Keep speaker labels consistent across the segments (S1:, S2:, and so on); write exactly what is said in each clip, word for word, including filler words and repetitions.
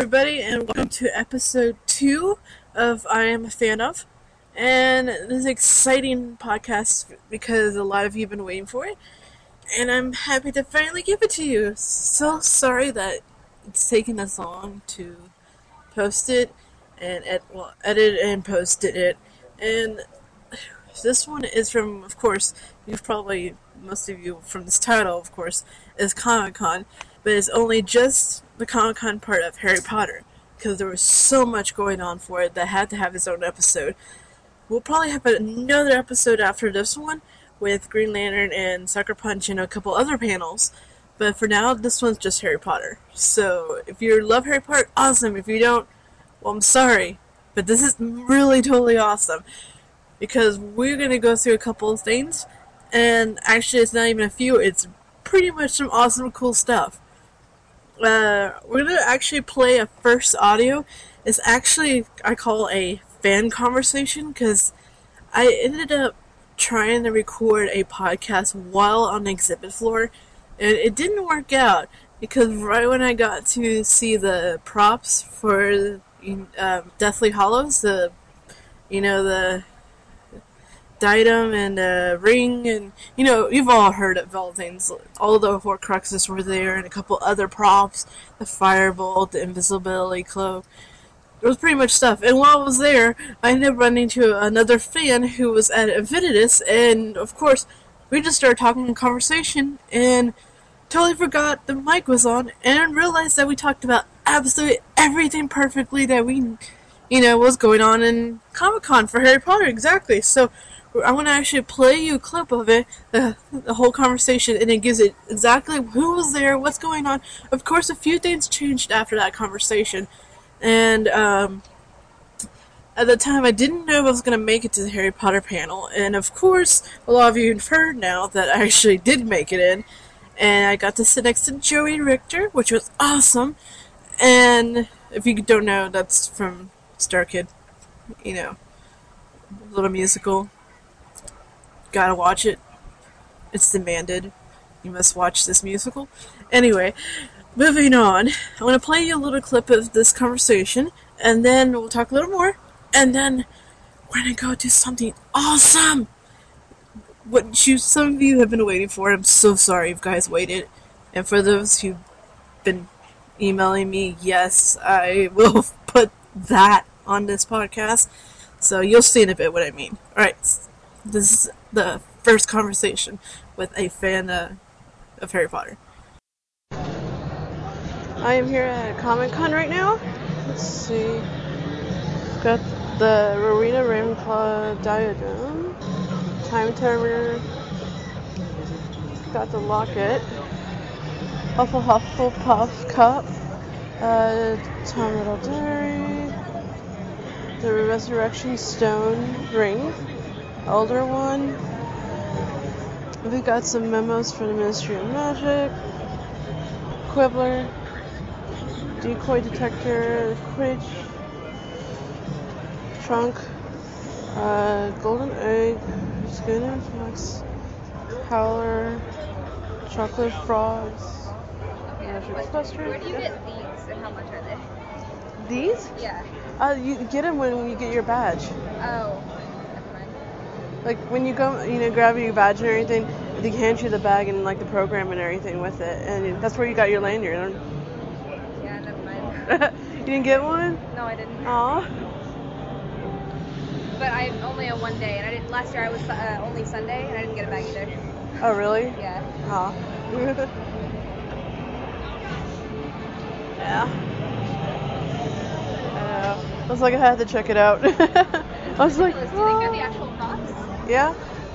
S1: everybody, and welcome to episode two of I Am a Fan of. And this is an exciting podcast because a lot of you have been waiting for it, and I'm happy to finally give it to you. So sorry that it's taken this long to post it, and ed- well, edit and posted it. And this one is from, of course, you've probably, most of you from this title, of course, is Comic-Con, but it's only just the Comic-Con part of Harry Potter, because there was so much going on for it that had to have its own episode. We'll probably have another episode after this one with Green Lantern and Sucker Punch and a couple other panels, but for now, this one's just Harry Potter. So, if you love Harry Potter, awesome. If you don't, well, I'm sorry, but this is really totally awesome, because we're going to go through a couple of things, and actually it's not even a few, it's pretty much some awesome cool stuff. Uh, we're going to actually play a first audio. It's actually, I call a fan conversation, because I ended up trying to record a podcast while on the exhibit floor, and it didn't work out, because right when I got to see the props for um, Deathly Hallows, the, you know, the diadem and a ring, and you know, you've all heard of all things. All the Horcruxes were there, and a couple other props, the firebolt, the invisibility cloak. It was pretty much stuff. And while I was there, I ended up running into another fan who was at Invictus, and of course, we just started talking in conversation, and totally forgot the mic was on, and realized that we talked about absolutely everything perfectly that we, you know, was going on in Comic-Con for Harry Potter, exactly. So, I want to actually play you a clip of it, the, the whole conversation, and it gives it exactly who was there, what's going on. Of course, a few things changed after that conversation, and um, at the time I didn't know if I was going to make it to the Harry Potter panel, and of course, a lot of you have heard now that I actually did make it in, and I got to sit next to Joey Richter, which was awesome, and if you don't know, that's from Star Kid, you know, little musical. Gotta watch it. It's demanded. You must watch this musical. Anyway, moving on. I want to play you a little clip of this conversation, and then we'll talk a little more, and then we're gonna go do something awesome! What you, some of you have been waiting for. I'm so sorry you guys waited. And for those who've been emailing me, yes, I will put that on this podcast. So you'll see in a bit what I mean. Alright, this is the first conversation with a fan uh, of Harry Potter. I am here at Comic-Con right now. Let's see. Got the Rowena Ravenclaw diadem. Time Turner. Got the locket. Huffle Hufflepuff cup. Uh, Tom Riddle Diary. The Resurrection Stone ring. Elder one. We got some memos for the Ministry of Magic. Quibbler. Decoy detector. Quidditch. Trunk. Uh, golden egg. Skin and Flex. Howler. Chocolate frogs.
S2: Okay, cluster. Where do you get these and how much are they?
S1: These?
S2: Yeah.
S1: Uh, you get them when you get your badge.
S2: Oh.
S1: Like, when you go, you know, grab your badge and everything, they hand you the bag and, like, the program and everything with it. And that's where you got your lanyard.
S2: Yeah, never mind.
S1: You didn't get one?
S2: No, I didn't.
S1: Aw.
S2: But I only a one day, and I didn't, last year I was uh, only Sunday, and I didn't get a bag either.
S1: Oh, really?
S2: Yeah.
S1: Aw. Yeah. I know. I was like, I had to check it out. I was like,
S2: Do you think they're the actual props?
S1: yeah.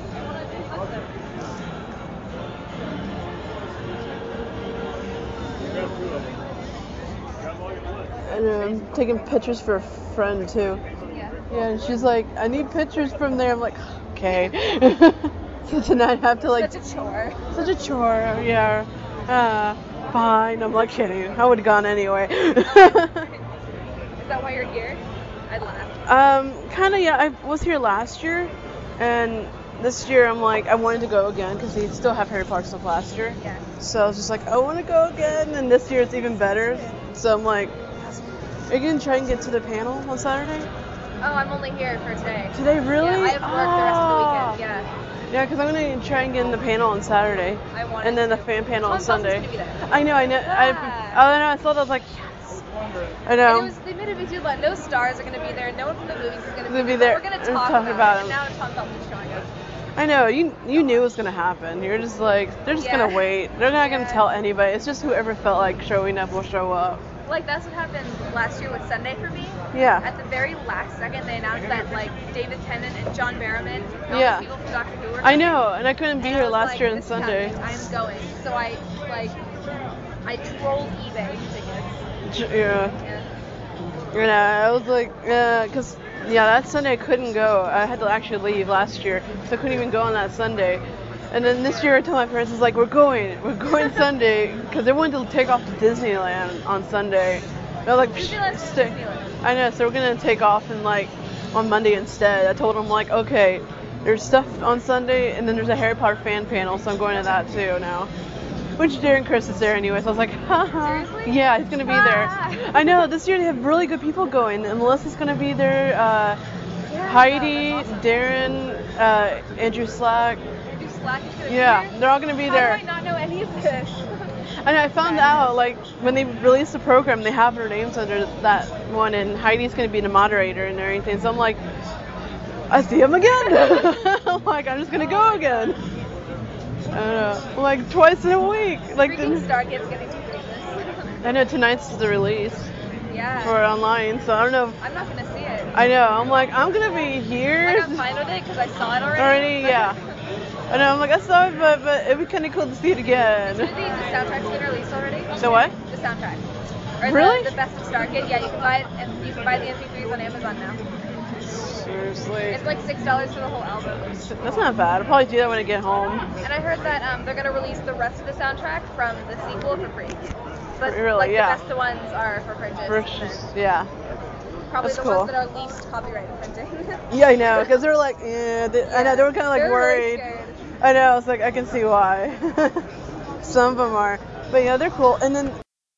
S1: And I'm um, taking pictures for a friend too.
S2: Yeah.
S1: Yeah, and she's like, I need pictures from there. I'm like, okay. So tonight I have to like.
S2: Such a chore.
S1: Such a chore, yeah. Uh, fine. I'm like kidding. I would have gone anyway.
S2: Is that why you're here? I'd laugh.
S1: Um, kind of, yeah. I was here last year, and this year I'm like, I wanted to go again because they still have Harry Potter stuff last year.
S2: Yeah.
S1: So I was just like, I want to go again, and this year it's even better. So I'm like, Are you going to try and get to the panel on Saturday?
S2: Oh, I'm only here for today.
S1: Today, really?
S2: Yeah, I have work
S1: oh.
S2: the rest of the weekend, yeah.
S1: Yeah, because I'm going to try and get in the panel on Saturday.
S2: I want
S1: And then
S2: to.
S1: the fan panel
S2: Tom
S1: on Sunday.
S2: Thompson's gonna be there.
S1: I know, I know.
S2: Yeah.
S1: I, I, know, I thought I was like, yes. I know.
S2: And it was, they made a big deal about no stars are going to be there, no one from the movies is going to
S1: They'll
S2: be
S1: be
S2: there.
S1: there
S2: We're going to
S1: and
S2: talk,
S1: talk
S2: about,
S1: about
S2: it.
S1: him.
S2: And now Tom Thompson's showing up.
S1: I know, you you knew it was going to happen. You're just like, they're just
S2: Yeah.
S1: going to wait. They're not going
S2: Yeah.
S1: to tell anybody. It's just whoever felt like showing up will show up.
S2: Like, that's what happened last year with Sunday for me.
S1: Yeah.
S2: At the very last second, they announced that, like, David Tennant and John Barrowman, all
S1: Yeah.
S2: the people from Doctor Who were
S1: I
S2: coming.
S1: know, and I couldn't be
S2: And
S1: here
S2: I was
S1: last
S2: like,
S1: year on
S2: this is
S1: Sunday.
S2: happening. I'm going. So I, like, I trolled eBay tickets.
S1: Yeah.
S2: Yeah.
S1: You know, I was like, yeah, because, yeah, that Sunday I couldn't go. I had to actually leave last year, so I couldn't even go on that Sunday. And then this year I told my parents, I was like, we're going, we're going Sunday, because they wanted to take off to Disneyland on Sunday. They're like,
S2: Disneyland's
S1: stay.
S2: Disneyland.
S1: I know, so we're going to take off and, like, on Monday instead. I told them, like, okay, there's stuff on Sunday, and then there's a Harry Potter fan panel, so I'm going to that too now. Which Darren Criss is there anyway, so I was like, haha.
S2: Seriously?
S1: Yeah, he's going to be there.
S2: Ah.
S1: I know, this year they have really good people going. And Melissa's going to be there, uh,
S2: Yeah,
S1: Heidi,
S2: that's awesome.
S1: Darren, uh, Andrew Slack.
S2: Andrew Slack is going to
S1: Yeah,
S2: be there?
S1: they're all going to be
S2: How
S1: there.
S2: do I not know any of this?
S1: And I found out, like, when they released the program, they have their names under that one, and Heidi's going to be the moderator and everything. So I'm like, I see him again. I'm like, I'm just going to go again. I don't know, like twice in a week. Like,
S2: Freaking
S1: the,
S2: Stargate's getting too famous.
S1: I know tonight's the release
S2: Yeah.
S1: for online, so I don't know. If,
S2: I'm not going to see it.
S1: I know. I'm like, I'm going to be
S2: Like,
S1: here
S2: I'm fine with it because I saw it already.
S1: already. Yeah. I know. I'm like, I saw it, but, but it'd be kind of cool to see it again.
S2: Did the, the soundtrack's been released already?
S1: The what?
S2: The soundtrack. Or
S1: Really?
S2: The, the Best of Stargate. Yeah, you can buy it, and you can buy the M P threes on Amazon now.
S1: Seriously.
S2: It's like six dollars for the whole album.
S1: That's not bad. I'll probably do that when I get home.
S2: And I heard that um, they're gonna release the rest of the soundtrack from the sequel for free. But
S1: Really?
S2: like
S1: Yeah.
S2: the best ones are for purchase.
S1: Purchase, yeah.
S2: Probably
S1: That's
S2: the
S1: cool.
S2: ones that are least copyright infringing.
S1: Yeah, I know, because they're like, yeah, they, I know, they were kind of like
S2: They're really
S1: worried.
S2: scared.
S1: I know, I was like, I can see why. Some of them are. But yeah, they're cool. And then.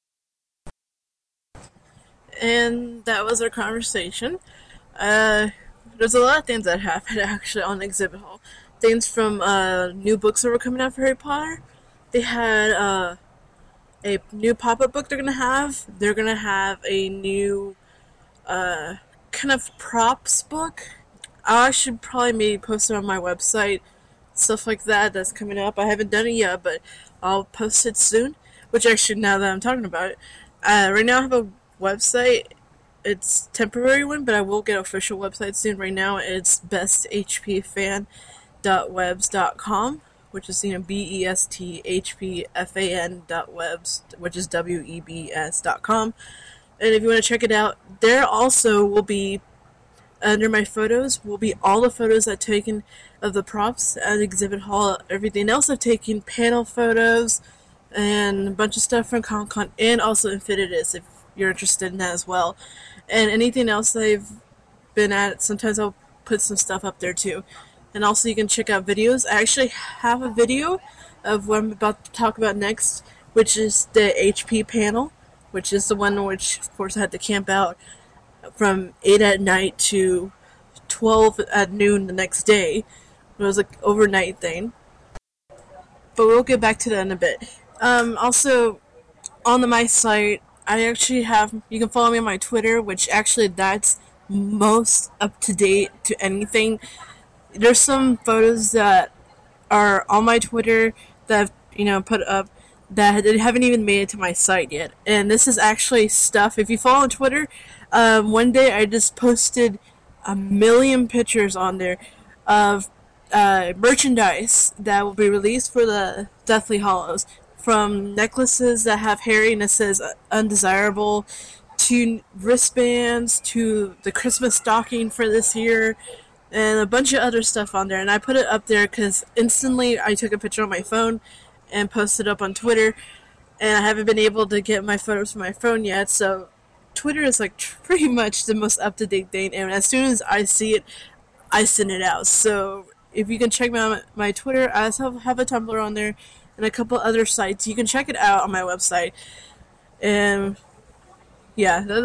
S1: And that was our conversation. Uh, there's a lot of things that happened actually on the exhibit hall. Things from uh, new books that were coming out for Harry Potter. They had uh, a new pop-up book they're going to have. They're going to have a new uh, kind of props book. I should probably maybe post it on my website. Stuff like that that's coming up. I haven't done it yet, but I'll post it soon. Which actually, now that I'm talking about it, uh, right now I have a website. It's temporary one, but I will get an official website soon. Right now it's best h p fan dot webs dot com, which is, you know, B E S T H P F A N dot webs, which is W E B S dot com. And if you want to check it out, there also will be, under my photos, will be all the photos I've taken of the props at Exhibit Hall. Everything else I've taken, panel photos, and a bunch of stuff from Comic-Con, and also Infinitus, if you're interested in that as well. And anything else I've been at, sometimes I'll put some stuff up there too. And also you can check out videos. I actually have a video of what I'm about to talk about next, which is the H P panel, which is the one which, of course, I had to camp out from eight at night to twelve at noon the next day. It was like overnight thing. But we'll get back to that in a bit. Um, also, on the my site, I actually have, you can follow me on my Twitter, which actually that's most up to date to anything. There's some photos that are on my Twitter that I've, you know, put up that haven't even made it to my site yet. And this is actually stuff, if you follow on Twitter, um, one day I just posted a million pictures on there of uh, merchandise that will be released for the Deathly Hallows. From necklaces that have Harry and it says undesirable, to wristbands, to the Christmas stocking for this year, and a bunch of other stuff on there. And I put it up there because instantly I took a picture on my phone and posted it up on Twitter, and I haven't been able to get my photos from my phone yet, so Twitter is like pretty much the most up-to-date thing, and as soon as I see it, I send it out. So if you can check my, my Twitter, I also have a Tumblr on there, and a couple other sites. You can check it out on my website. And yeah, that's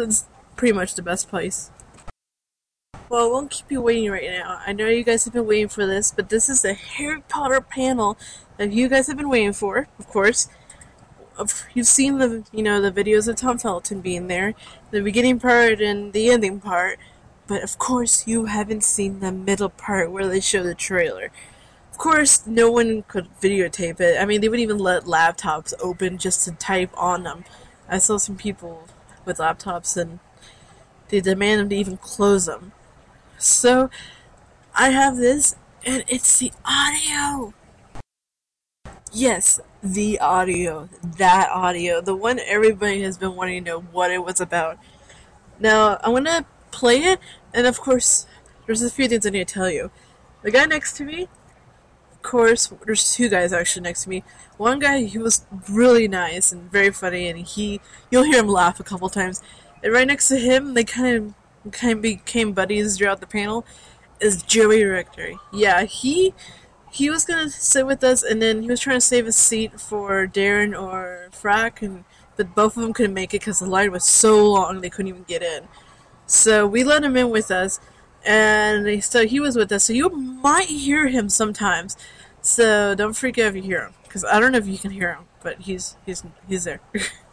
S1: pretty much the best place. Well, I won't keep you waiting right now. I know you guys have been waiting for this, but this is the Harry Potter panel that you guys have been waiting for, of course. You've seen the, you know, the videos of Tom Felton being there, the beginning part and the ending part, but of course you haven't seen the middle part where they show the trailer. Of course, no one could videotape it. I mean, they would even let laptops open just to type on them. I saw some people with laptops and they demand them to even close them. So, I have this, and it's the audio! Yes, the audio. That audio. The one everybody has been wanting to know what it was about. Now, I'm gonna play it, and of course, there's a few things I need to tell you. The guy next to me, of course, there's two guys actually next to me. One guy, he was really nice and very funny, and he, you'll hear him laugh a couple times. And right next to him, they kind of, kind of became buddies throughout the panel, is Joey Richter. Yeah, he, he was gonna sit with us, and then he was trying to save a seat for Darren or Frack, and but both of them couldn't make it because the line was so long they couldn't even get in. So we let him in with us. And so he was with us, so you might hear him sometimes. So don't freak out if you hear him, because I don't know if you can hear him, but he's he's he's there.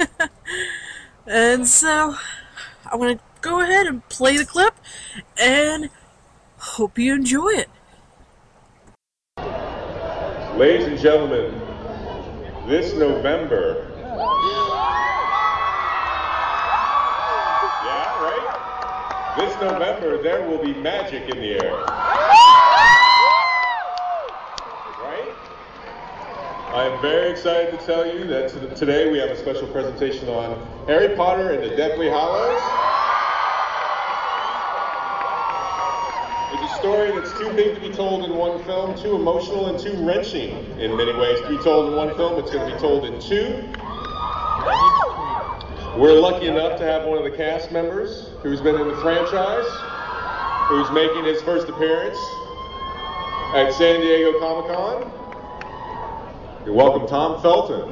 S1: And so I'm gonna go ahead and play the clip, and hope you enjoy it.
S3: Ladies and gentlemen, this November. Yeah, right? This November, there will be magic in the air. Right? I'm very excited to tell you that today we have a special presentation on Harry Potter and the Deathly Hallows. It's a story that's too big to be told in one film, too emotional and too wrenching in many ways to be told in one film. It's going to be told in two. We're lucky enough to have one of the cast members who's been in the franchise, who's making his first appearance at San Diego Comic-Con. You're welcome, Tom Felton.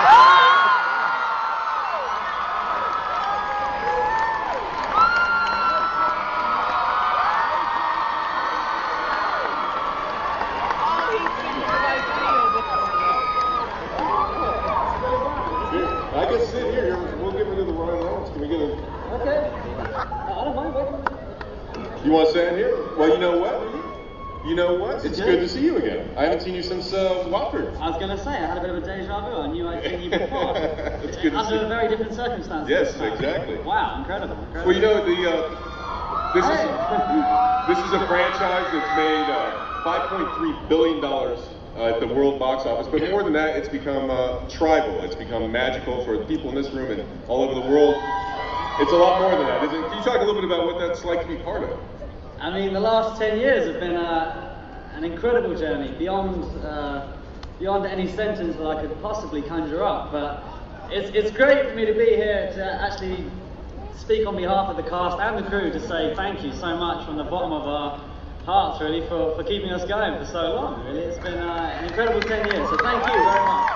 S3: I can sit here. We'll give it to the Royal Rounds. Can we get a...
S4: Okay. I don't mind waiting.
S3: You want to stand here? Well, you know what? You know what? It's good to see you again. I haven't seen you since uh, Watford.
S4: I was going to say, I had a bit of a deja vu. I knew I'd seen you before.
S3: It's good to
S4: Under
S3: see
S4: a very different circumstances.
S3: Yes, exactly.
S4: Wow, incredible. incredible.
S3: Well, you know, the uh, this is this is a franchise that's made uh, five point three billion dollars uh, at the world box office. But more than that, it's become uh, tribal. It's become magical for the people in this room and all over the world. It's a lot more than that, isn't it? Can you talk a little bit about what that's like to be part of?
S4: I mean, the last ten years have been uh, an incredible journey, beyond uh, beyond any sentence that I could possibly conjure up. But it's it's great for me to be here to actually speak on behalf of the cast and the crew to say thank you so much from the bottom of our hearts, really, for, for keeping us going for so long. Really, it's been uh, an incredible ten years. So thank you very much.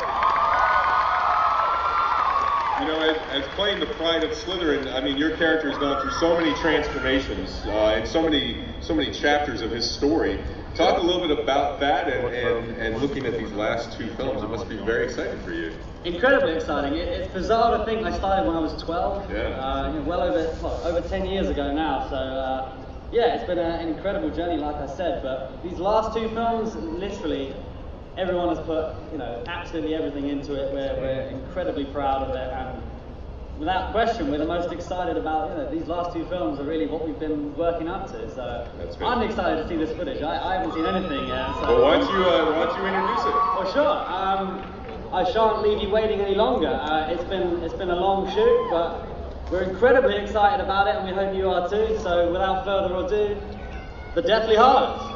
S3: You know, as, as playing the Pride of Slytherin, I mean, your character has gone through so many transformations uh, and so many so many chapters of his story. Talk a little bit about that and, and, and looking at these last two films. It must be very exciting for you.
S4: Incredibly exciting. It, it's bizarre to think I started when I was twelve,
S3: Yeah.
S4: uh, you know, well over well, over ten years ago now. So uh, yeah, it's been a, an incredible journey, like I said. But these last two films, literally, everyone has put, you know, absolutely everything into it. We're, we're incredibly proud of it, and without question, we're the most excited about, you know, these last two films are really what we've been working up to. So
S3: That's good.
S4: I'm excited to see this footage. I, I haven't seen anything yet. So.
S3: Well, why don't you uh, why don't you introduce it?
S4: Well, sure. Um, I shan't leave you waiting any longer. Uh, it's been it's been a long shoot, but we're incredibly excited about it, and we hope you are too. So without further ado, The Deathly Hallows.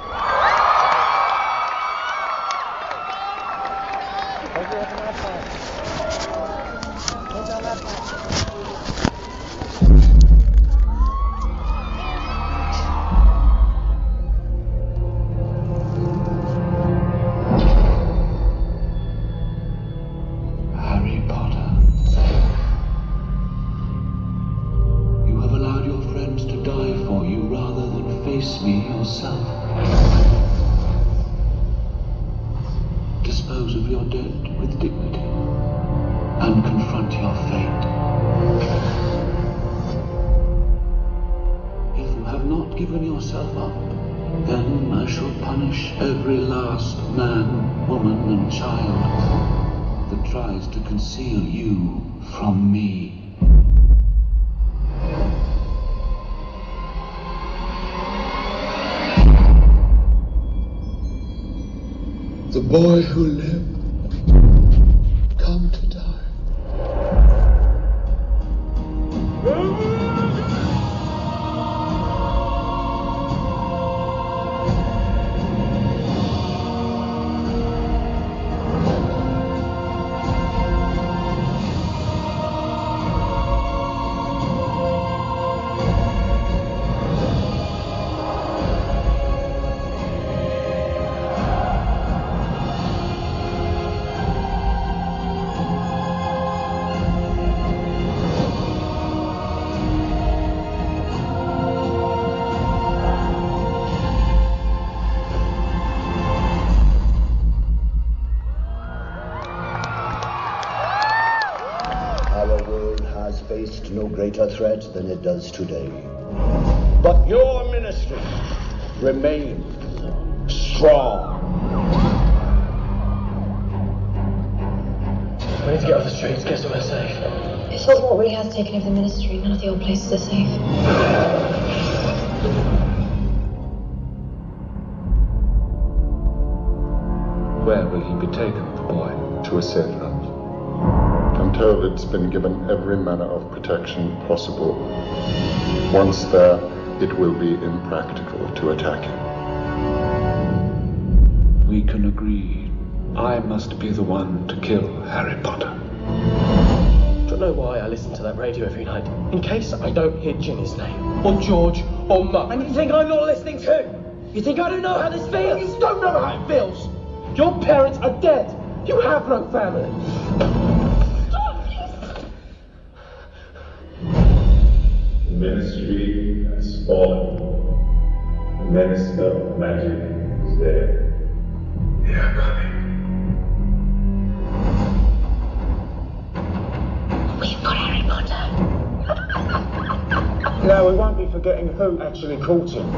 S5: Harry Potter, you have allowed face me yourself. Dispose of your dead with dignity and confront your fate. If you have not given yourself up, then I shall punish every last man, woman, and child that tries to conceal you from me. The boy who lived, come to die.
S6: No greater threat than it does today. But your ministry remains strong.
S7: We need to get off the streets, get somewhere safe.
S8: If Oswald really has taken over the ministry, none of the old places are safe.
S5: Where will he be taken, the boy?
S3: To a safe house. I'm told it's been given every manner of protection possible. Once there, it will be impractical to attack him.
S5: We can agree. I must be the one to kill Harry Potter.
S7: Do you know why I listen to that radio every night? In case I don't hear Ginny's name, or George, or Mum. And you think I'm not listening too? You think I don't know how this feels? You don't know how it feels! Your parents are dead! You have no family!
S9: The ministry has fallen. The minister of magic is dead. They are coming.
S8: We've got Harry Potter.
S9: Now, we won't be forgetting who actually caught him.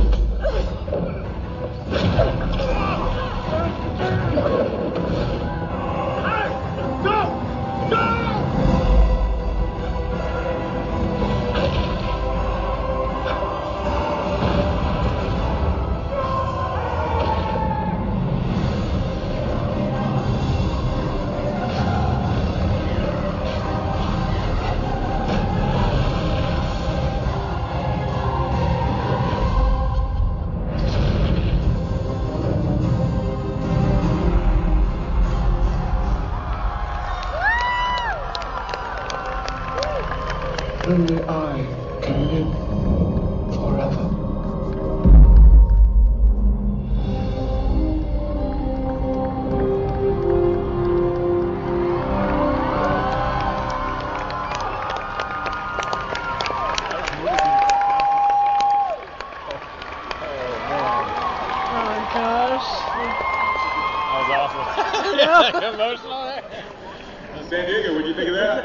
S5: Only I can live forever.
S3: Emotional there. San Diego, what'd you think of that?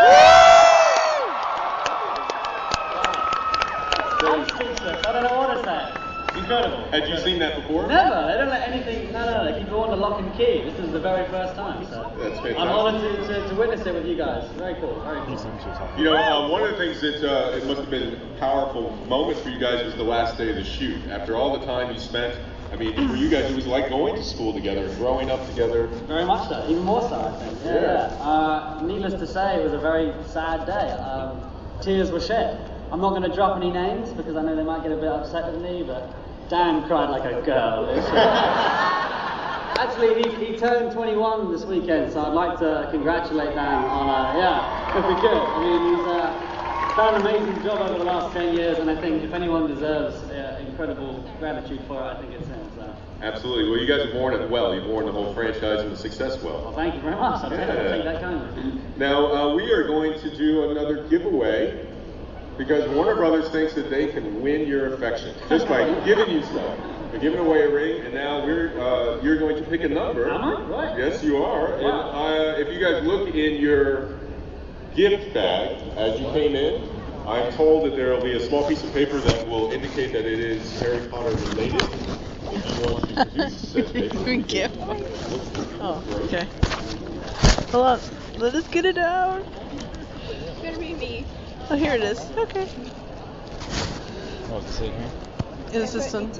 S4: I don't know what to say. It's incredible.
S3: Had you seen that before?
S4: Never. They don't let anything. No, no, they keep it on the lock and key. This is the very first time. So
S3: That's fantastic.
S4: I'm honored to, to, to witness it with you guys. Very cool. Very cool.
S3: You know, uh, one of the things that uh, it must have been powerful moments for you guys was the last day of the shoot. After all the time you spent, I mean, for you guys, it was like going to school together, growing up together.
S4: Very much so. Even more so, I think. Yeah.
S3: Yeah.
S4: yeah. Uh, needless to say, it was a very sad day. Um, tears were shed. I'm not going to drop any names because I know they might get a bit upset with me, but Dan cried like a girl. Actually, he, he turned twenty-one this weekend, so I'd like to congratulate Dan on, uh, yeah, if we could. I mean, he's uh, done an amazing job over the last ten years, and I think if anyone deserves uh, incredible gratitude for it, I think it's him. So.
S3: Absolutely. Well, you guys have borne it well. You've borne the whole franchise and the success well.
S4: Well, thank you very much. I'll,
S3: Yeah.
S4: take, I'll take that kindly.
S3: Now, uh, we are going to do another giveaway. Because Warner Brothers thinks that they can win your affection just by giving you stuff. They're giving away a ring, and now we're uh, you're going to pick a number.
S4: Am I? Right.
S3: Yes, you are. And uh, if you guys look in your gift bag as you came in, I'm told that there will be a small piece of paper that will indicate that it is Harry Potter related. If you want to produce said paper.
S1: Gift. Oh, okay. Hold on. Let us get it out.
S2: It's gonna be me.
S1: Oh, here it is. Okay.
S10: Oh, is it here?
S1: Is this one?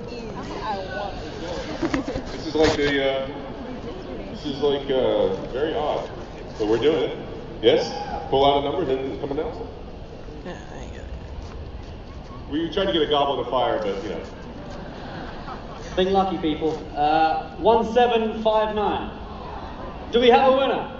S3: This is like a, uh, this is like uh, very odd. So we're doing it. Yes? Pull out a number, then come announce it.
S1: Yeah, I get it.
S3: We tried to get a goblet of fire, but you know.
S4: Think lucky, people. Uh, one seven five nine. Do we have a winner?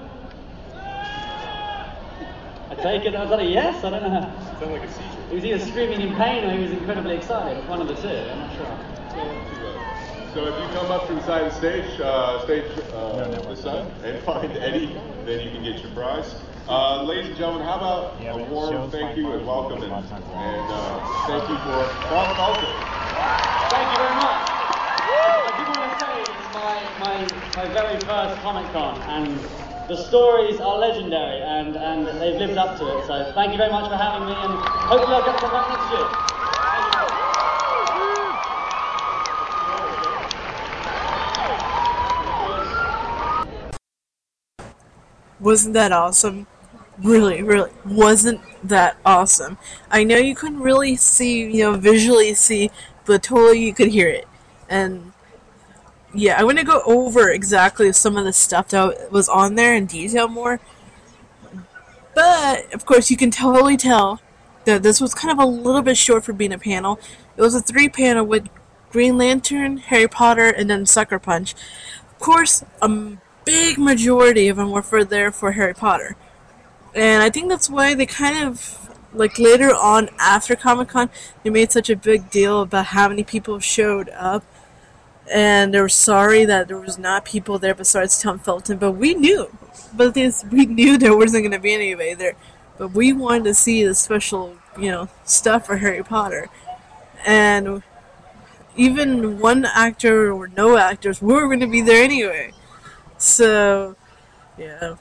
S4: I take it. Was that a yes? I don't know.
S3: It sounded like a seizure.
S4: He was either screaming in pain or he was incredibly excited. One of the two. I'm not sure.
S3: So if you come up to the side of the stage, uh, stage uh, this side, and find Eddie, then you can get your prize. Uh, ladies and gentlemen, how about
S10: Yeah,
S3: a
S10: but
S3: warm
S10: shows
S3: thank
S10: my
S3: you and
S10: father's
S3: welcome and,
S10: lots of times.
S3: and uh, thank you for Robert Alton.
S4: Thank you very much. I did want to say it's my, my, my very first Comic Con, and the stories are legendary, and, and they've lived up to it. So thank you very much for having me, and hopefully I'll get to come back next year.
S1: Wasn't that awesome? Really, really, wasn't that awesome? I know you couldn't really see, you know, visually see, but totally you could hear it. And yeah, I'm gonna go over exactly some of the stuff that was on there in detail more. But of course, you can totally tell that this was kind of a little bit short for being a panel. It was a three panel with Green Lantern, Harry Potter, and then Sucker Punch. Of course, a big majority of them were for there for Harry Potter. And I think that's why they kind of, like later on after Comic-Con, they made such a big deal about how many people showed up. And they were sorry that there was not people there besides Tom Felton, but we knew. But this, we knew there wasn't going to be anybody there. But we wanted to see the special, you know, stuff for Harry Potter. And even one actor or no actors were going to be there anyway. So, yeah.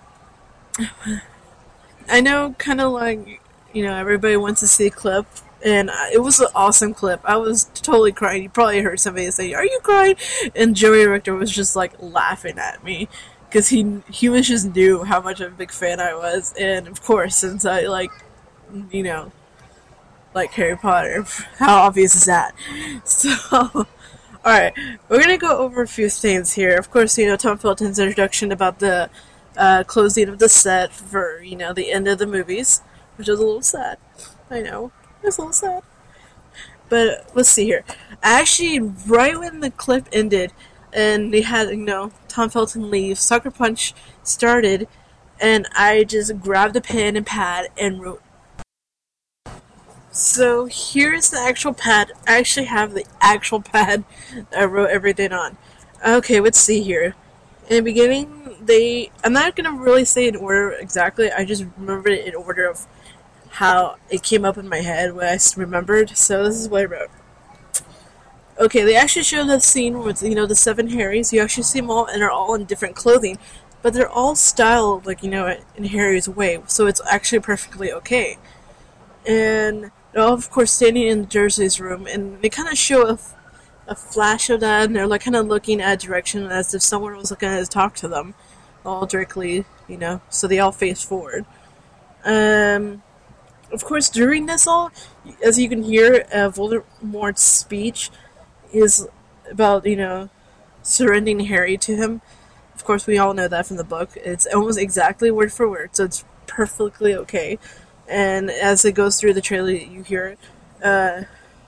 S1: I know, kind of like, you know, everybody wants to see a clip, and it was an awesome clip. I was totally crying. You probably heard somebody say, "Are you crying?" And Joey Richter was just, like, laughing at me, because he, he was just knew how much of a big fan I was, and of course, since I, like, you know, like Harry Potter, how obvious is that? So... Alright, we're gonna go over a few things here. Of course, you know, Tom Felton's introduction about the uh, closing of the set for, you know, the end of the movies, which was a little sad. I know, it was a little sad. But, let's see here. Actually, right when the clip ended, and they had, you know, Tom Felton leave, Sucker Punch started, and I just grabbed a pen and pad and wrote. So here's the actual pad. I actually have the actual pad that I wrote everything on. Okay, let's see here. In the beginning, they... I'm not going to really say in order exactly. I just remembered it in order of how it came up in my head when I remembered. So this is what I wrote. Okay, they actually show the scene with, you know, the seven Harrys. You actually see them all, and they're all in different clothing. But they're all styled, like, you know, in Harry's way. So it's actually perfectly okay. And... they're all, of course, standing in Jersey's room, and they kind of show a, a flash of that, and they're like kind of looking at a direction as if someone was going to talk to them, all directly, you know, so they all face forward. Um, of course, during this all, as you can hear, uh, Voldemort's speech is about, you know, surrendering Harry to him. Of course, we all know that from the book. It's almost exactly word for word, so it's perfectly okay. And as it goes through the trailer, you hear it. Uh,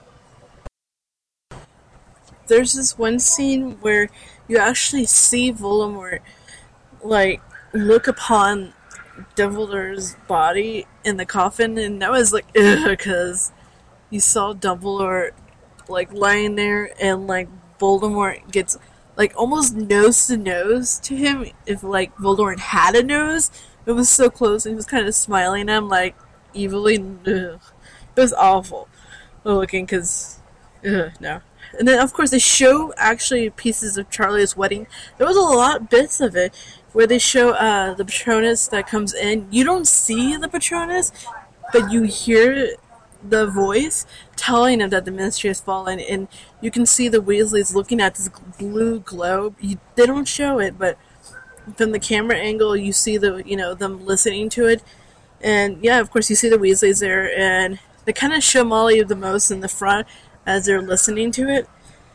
S1: there's this one scene where you actually see Voldemort, like, look upon Dumbledore's body in the coffin, and that was like, ugh, because you saw Dumbledore, like, lying there, and, like, Voldemort gets, like, almost nose to nose to him, if, like, Voldemort had a nose. It was so close, and he was kind of smiling at him, like, evilly, ugh. It was awful looking, because, no. And then, of course, they show actually pieces of Charlie's wedding. There was a lot bits of it where they show uh, the Patronus that comes in. You don't see the Patronus, but you hear the voice telling him that the Ministry has fallen, and you can see the Weasleys looking at this blue globe. You, they don't show it, but from the camera angle, you see the you know them listening to it, and yeah, of course, you see the Weasleys there, and they kind of show Molly the most in the front as they're listening to it.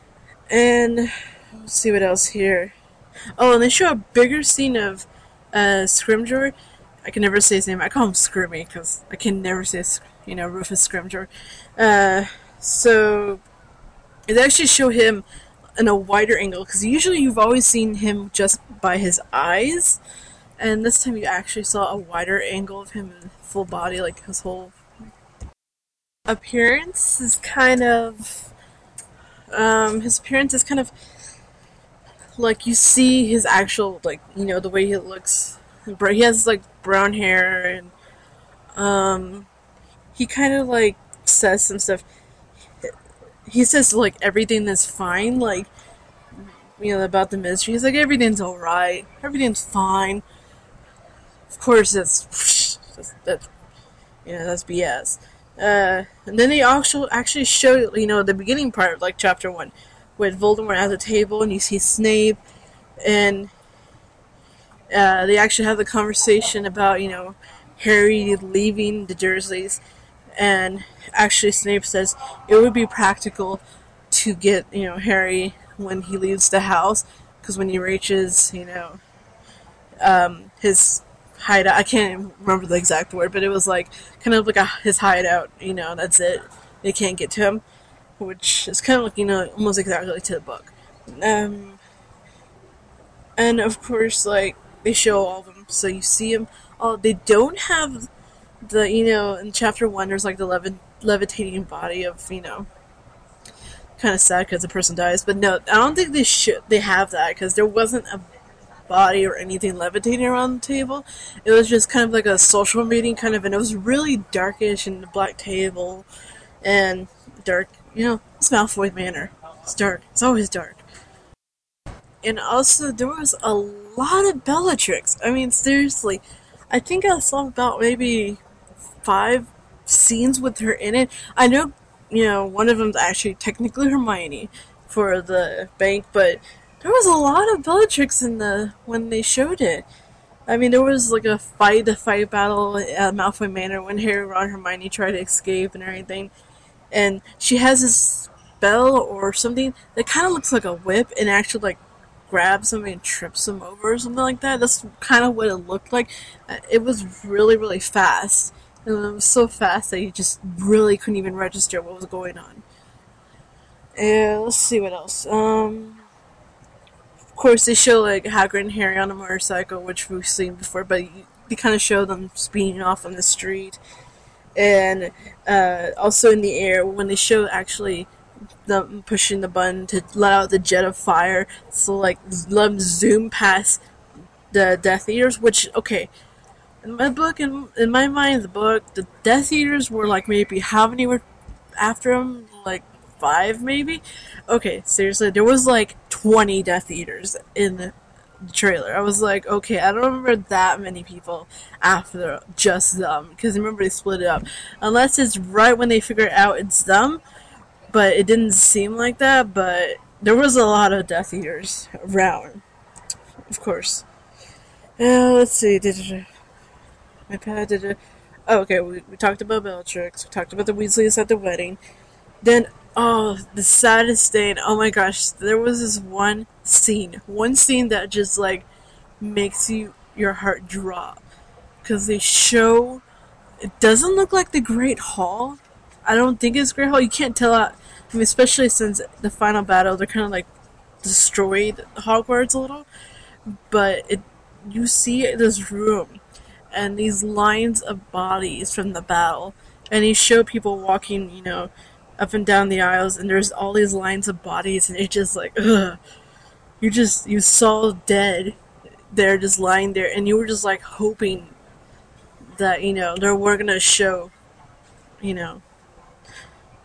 S1: And let's see what else here. Oh, and they show a bigger scene of uh, Scrimgeour. I can never say his name. I call him Scrimmy because I can never say, you know, Rufus Scrimgeour. Uh, so they actually show him in a wider angle, because usually you've always seen him just by his eyes, and this time you actually saw a wider angle of him in full body, like his whole appearance is kind of um, his appearance is kind of like you see his actual, like, you know, the way he looks. He has like brown hair, and um, he kind of like says some stuff. He says like everything is fine, like, you know, about the Ministry. He's like, everything's alright, everything's fine. Of course, that's that's, that's you know that's B S. Uh, and then they also actually show, you know, the beginning part, like chapter one, with Voldemort at the table, and you see Snape, and uh, they actually have the conversation about, you know, Harry leaving the Dursleys, and actually Snape says it would be practical to get, you know, Harry when he leaves the house, because when he reaches, you know, um, his hideout, I can't remember the exact word, but it was like kind of like a, his hideout, you know, that's it. They can't get to him, which is kind of like, you know, almost exactly to the book. Um, and of course, like, they show all of them, so you see them. Oh, they don't have the, you know, in chapter one, there's like the levi- levitating body of, you know, kind of sad because the person dies, but no, I don't think they should, they have that, because there wasn't a body or anything levitating around the table. It was just kind of like a social meeting, kind of, and it was really darkish, and the black table, and dark, you know, it's Malfoy Manor. It's dark. It's always dark. And also, there was a lot of Bellatrix. I mean, seriously, I think I saw about maybe five scenes with her in it. I know, you know, one of them's actually technically Hermione for the bank, but there was a lot of Bellatrix in the when they showed it. I mean, there was like a fight, a fight battle at Malfoy Manor when Harry, Ron, and Hermione tried to escape and everything. And she has this spell or something that kind of looks like a whip, and actually like grabs somebody and trips them over or something like that. That's kind of what it looked like. It was really, really fast. And it was so fast that you just really couldn't even register what was going on. And let's see what else. Um... Of course, they show like Hagrid and Harry on a motorcycle, which we've seen before, but they kind of show them speeding off on the street, and uh, also in the air when they show actually them pushing the button to let out the jet of fire, so like let them zoom past the Death Eaters. Which, okay, in my book, in in my mind, the book, the Death Eaters were like maybe how many were after them, like five maybe. Okay, seriously, there was like twenty Death Eaters in the trailer. I was like, okay, I don't remember that many people after just them, because remember they split it up. Unless it's right when they figure out it's them, but it didn't seem like that. But there was a lot of Death Eaters around, of course. Uh, let's see. My pad did it. Oh, okay. We, we talked about Bellatrix. We talked about the Weasleys at the wedding. Then, oh, the saddest thing, oh my gosh, there was this one scene, one scene that just, like, makes you, your heart drop, because they show, it doesn't look like the Great Hall. I don't think it's Great Hall. You can't tell out, I mean, especially since the final battle, they're kind of, like, destroyed Hogwarts a little, but it, you see this room, and these lines of bodies from the battle, and you show people walking, you know, up and down the aisles, and there's all these lines of bodies, and it's just like, ugh. You just, you saw dead. They're just lying there, and you were just like hoping that, you know, they were gonna show, you know,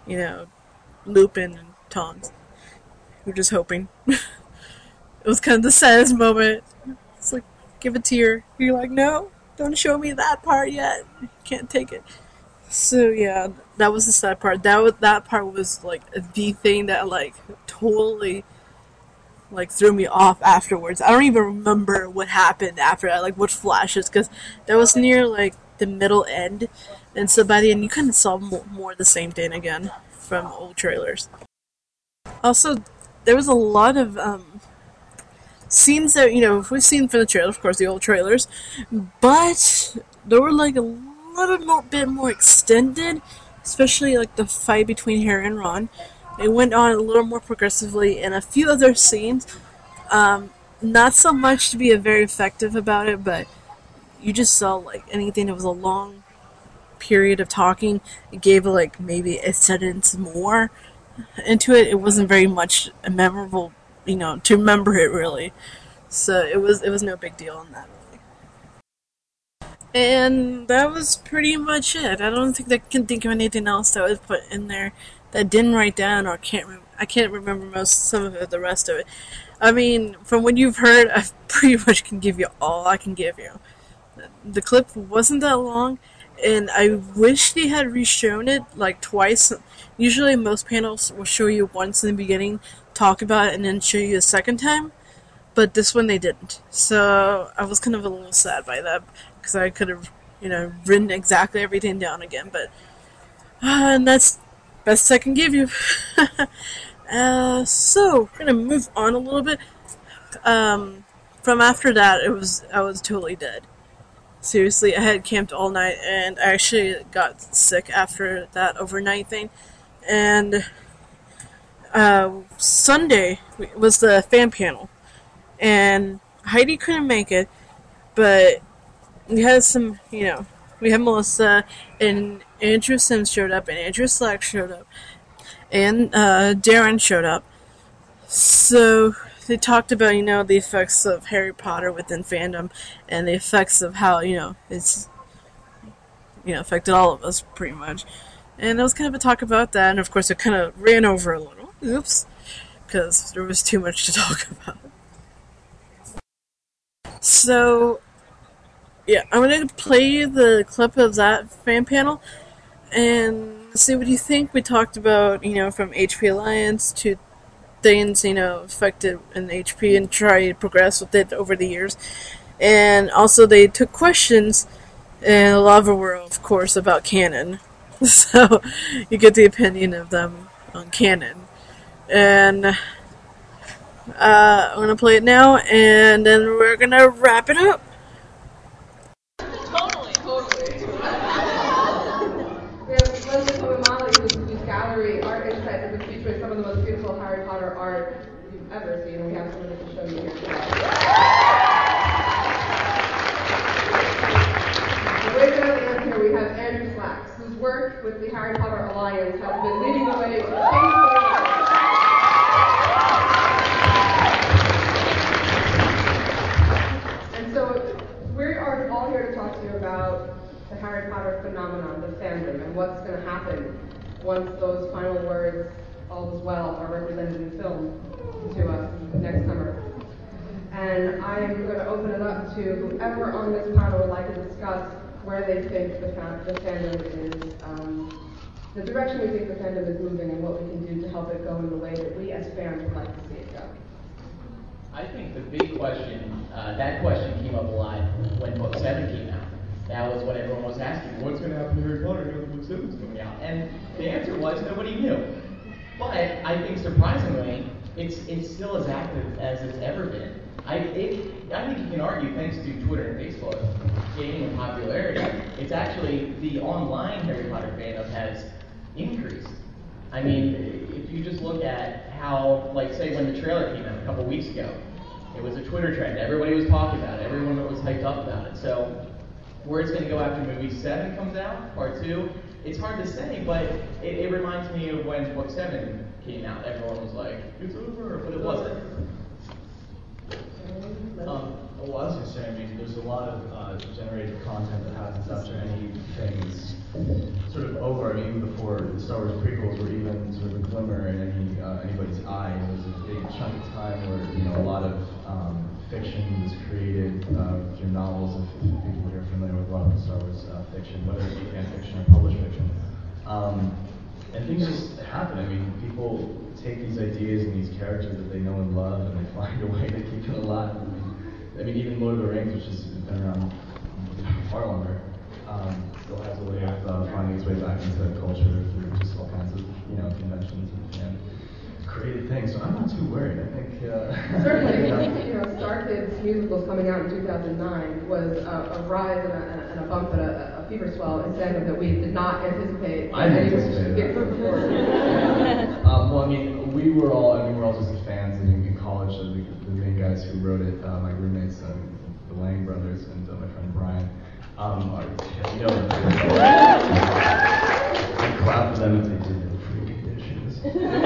S1: you know, Lupin and Tonks. We're just hoping. It was kind of the saddest moment. It's like, give a tear. You're like, no, don't show me that part yet. Can't take it. So yeah, that was the sad part. That was, that part was like the thing that like totally like threw me off afterwards. I don't even remember what happened after that, like what flashes, because that was near like the middle end, and so by the end you kind of saw more, more the same thing again from old trailers. Also, there was a lot of um, scenes that, you know, we've seen from the trailer, of course, the old trailers, but there were like a little more, bit more extended, especially like the fight between Harry and Ron. It went on a little more progressively in a few other scenes. Um, not so much to be very effective about it, but you just saw like anything that was a long period of talking, it gave like maybe a sentence more into it. It wasn't very much memorable, you know, to remember it really. So it was it was no big deal on that really. And that was pretty much it. I don't think I can think of anything else that was put in there that I didn't write down or can't re- I can't remember most some of it, the rest of it. I mean, from what you've heard, I pretty much can give you all I can give you. The clip wasn't that long, and I wish they had re-shown it like twice. Usually most panels will show you once in the beginning, talk about it, and then show you a second time, but this one they didn't. So I was kind of a little sad by that, because I could have, you know, written exactly everything down again, but uh, and that's best I can give you. uh, so we're gonna move on a little bit. Um, from after that, it was I was totally dead. Seriously, I had camped all night, and I actually got sick after that overnight thing. And uh, Sunday was the fan panel, and Heidi couldn't make it, but we had some, you know, we had Melissa, and Andrew Sims showed up, and Andrew Slack showed up, and uh, Darren showed up. So they talked about, you know, the effects of Harry Potter within fandom, and the effects of how, you know, it's, you know, affected all of us, pretty much. And it was kind of a talk about that, and of course it kind of ran over a little. Oops. Because there was too much to talk about. So, yeah, I'm going to play the clip of that fan panel, and see what you think. We talked about, you know, from H P Alliance to things, you know, affected in H P and try to progress with it over the years. And also they took questions, and a lot of them were, of course, about canon. So you get the opinion of them on canon. And uh, I'm going to play it now, and then we're going to wrap it up.
S11: Totally, totally. We have Leslie Cohen-Molly, who's the gallery art insight that is featuring some of the most beautiful Harry Potter art you've ever seen, and we have someone that can show you here today. Way down at the end here, we have Andrew Slacks, whose work with the Harry Potter Alliance has been leading the way to change. So we are all here to talk to you about the Harry Potter phenomenon, the fandom, and what's going to happen once those final words, all is well, are represented in film to us next summer. And I am going to open it up to whoever on this panel would like to discuss where they think the, fa- the fandom is, um, the direction we think the fandom is moving, and what we can do to help it go in the way that we as fans would like to see it go.
S12: I think the big question, uh, that question came up a lot when Book seven came out. That was what everyone was asking. What's going to happen to Harry Potter now that Book seven's coming out? And the answer was nobody knew. But I think surprisingly, it's it's still as active as it's ever been. I it, I think you can argue, thanks to Twitter and Facebook gaining in popularity, it's actually the online Harry Potter fandom has increased. I mean, if you just look at how, like, say when the trailer came out a couple weeks ago, it was a Twitter trend. Everybody was talking about it. Everyone was hyped up about it. So where it's going to go after movie seven comes out, part two, it's hard to say, but it, it reminds me of when Book seven came out. Everyone was like, it's over, but it wasn't.
S13: Um, well, I was going to say, I mean, there's a lot of uh, generated content that hasn't touched anything
S12: sort of over. I mean, even before the Star Wars prequels were even sort of a glimmer in any uh, anybody's eye. It was a big chunk of time where you know a lot of um, fiction was created uh, through novels. If people here are familiar with a lot of the Star Wars uh, fiction, whether it be fan fiction or published fiction, um, and things just happen. I mean, people take these ideas and these characters that they know and love, and they find a way to keep it alive. I mean, I mean even Lord of the Rings, which has been around far longer. Um, still has a way of uh, finding its way back into culture through just all kinds of, you know, conventions and, and creative things. So I'm not too worried. I think uh,
S11: certainly, you know, Star Kids musicals coming out in two thousand nine was a, a rise and a, and a bump and a, a fever swell in fandom that we did not anticipate.
S12: I didn't anticipate that. um, well, I mean, we were all, I mean, we were all just fans in, in college. The, the main guys who wrote it, uh, my roommates, uh, the Lang brothers, and uh, my friend Brian. Um, are, you know, I clap for them if they did the free conditions.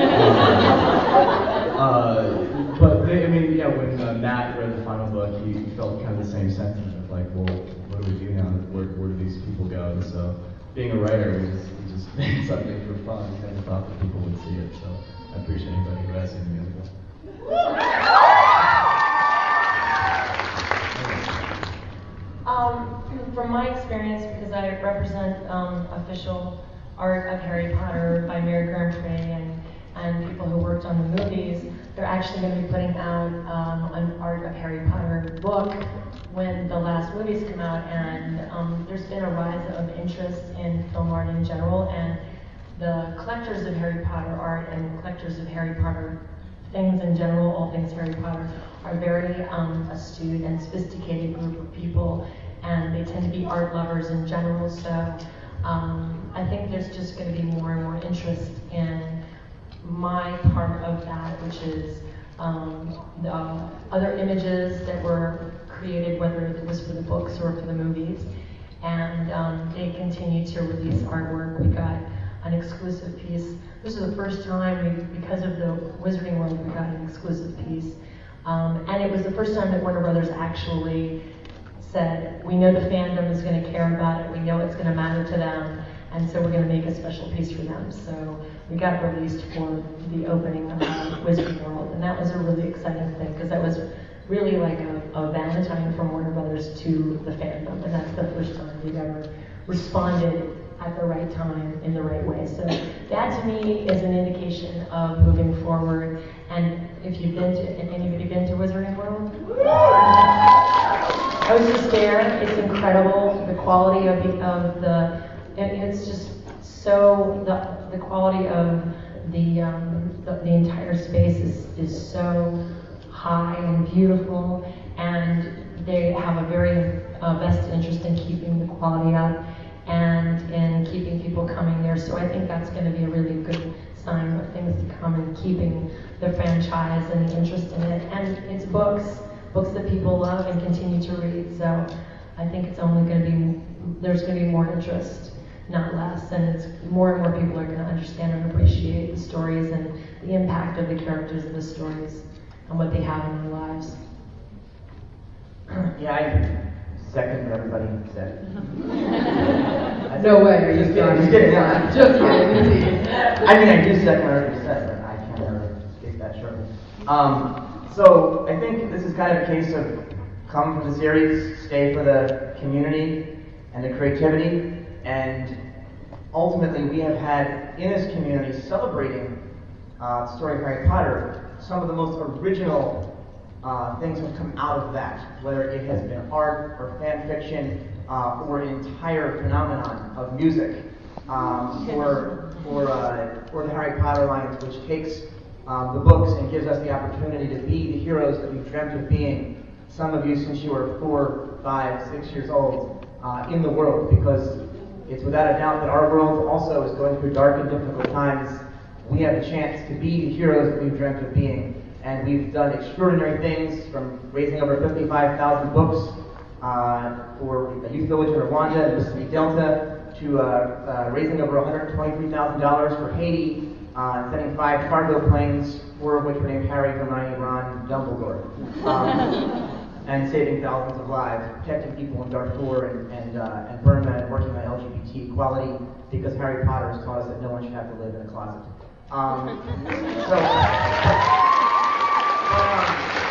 S12: uh, but they, I mean, yeah, when uh, Matt read the final book, he felt kind of the same sentiment of like, well, what do we do now? Where, where do these people go? And so, being a writer, we just, we just made something for fun. We never thought that people would see it. So, I appreciate anybody who has seen the musical.
S13: Um, from my experience, because I represent um, official art of Harry Potter by Mary Grimtree and, and people who worked on the movies, they're actually going to be putting out um, an Art of Harry Potter book when the last movies come out, and um, there's been a rise of interest in film art in general, and the collectors of Harry Potter art and collectors of Harry Potter things in general, all things Harry Potter, are very um, astute and sophisticated group of people, and they tend to be art lovers in general. So um, I think there's just going to be more and more interest in my part of that, which is um, the uh, other images that were created, whether it was for the books or for the movies, and um, they continue to release artwork. We got an exclusive piece. This is the first time, we, because of the Wizarding World, we got an exclusive piece. Um, and it was the first time that Warner Brothers actually said, we know the fandom is going to care about it, we know it's going to matter to them, and so we're going to make a special piece for them. So we got released for the opening of uh, Wizarding World, and that was a really exciting thing, because that was really like a, a Valentine from Warner Brothers to the fandom, and that's the first time they've ever responded at the right time, in the right way. So that to me is an indication of moving forward. And if you've been to, anybody been to Wizarding World? I was just there. It's incredible. The quality of the, of the it, it's just so, the, the quality of the, um, the, the entire space is, is so high and beautiful. And they have a very uh, vested interest in keeping the quality up and in keeping people coming there. So I think that's going to be a really good sign of things to come and keeping the franchise and the interest in it. And it's books, books that people love and continue to read. So I think it's only going to be, there's going to be more interest, not less. And it's more and more people are going to understand and appreciate the stories and the impact of the characters of the stories and what they have in their lives.
S14: Yeah, I second what everybody said.
S11: No way, are you
S14: just
S11: kidding?
S14: Just kidding. Yeah.
S11: Just kidding.
S14: I mean, I do second what everybody said, but I can't ever escape that shortly. Um, so I think this is kind of a case of come for the series, stay for the community and the creativity, and ultimately we have had in this community celebrating uh, the story of Harry Potter some of the most original Uh, things have come out of that, whether it has been art or fan fiction uh, or an entire phenomenon of music um, for for uh, for the Harry Potter Alliance, which takes um, the books and gives us the opportunity to be the heroes that we've dreamt of being. Some of you since you were four, five, six years old uh, in the world, because it's without a doubt that our world also is going through dark and difficult times. We have a chance to be the heroes that we've dreamt of being. And we've done extraordinary things, from raising over fifty-five thousand books uh, for a youth village in Rwanda and Mississippi Delta, to uh, uh, raising over one hundred twenty-three thousand dollars for Haiti, uh, and sending five cargo planes, four of which were named Harry, Hermione, Ron, Dumbledore. Um, and saving thousands of lives, protecting people in Darfur and, and, uh, and Burma, and working on L G B T equality, because Harry Potter has taught us that no one should have to live in a closet. Um, so, um,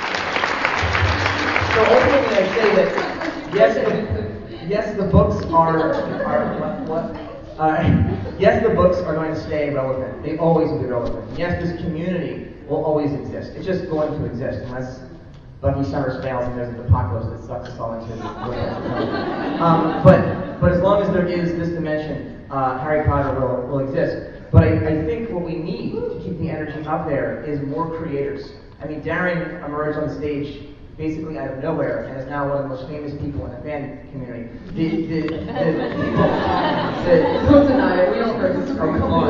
S14: so ultimately I say that, yes, the, yes, the books are, are what, what? Uh, yes, the books are going to stay relevant. They always will be relevant. And yes, this community will always exist. It's just going to exist unless Bucky Summers fails and there's an apocalypse that sucks us all into the um, but but as long as there is this dimension, uh, Harry Potter will, will exist. But I, I think what we need to keep the energy up there is more creators. I mean, Darren emerged on the stage basically out of nowhere and is now one of the most famous people in the fan community. The, the, the people... The,
S11: Don't deny it, we all heard this.
S14: Oh, come on.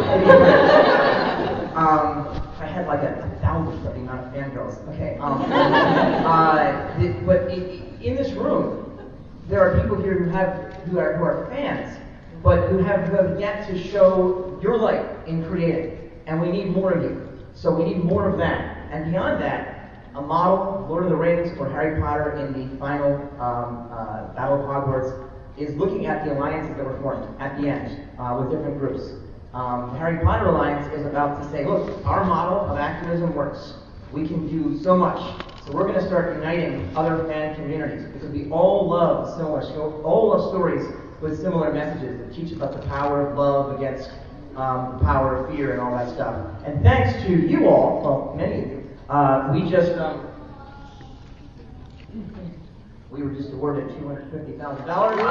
S14: um, I had like a, a thousand for the amount of fangirls. Okay. Um, uh, the, but in, in this room, there are people here who have who are who are fans, but who have, who have yet to show your light in creating. And we need more of you. So we need more of that. And beyond that, a model, Lord of the Rings, or Harry Potter in the final um, uh, Battle of Hogwarts, is looking at the alliances that were formed at the end uh, with different groups. Um, the Harry Potter Alliance is about to say, look, our model of activism works. We can do so much. So we're going to start uniting other fan communities because we all love similar, all love stories with similar messages that teach about the power of love against um, the power of fear and all that stuff. And thanks to you all, well, many of you, Uh, we just, um, we were just awarded two hundred fifty thousand dollars. And,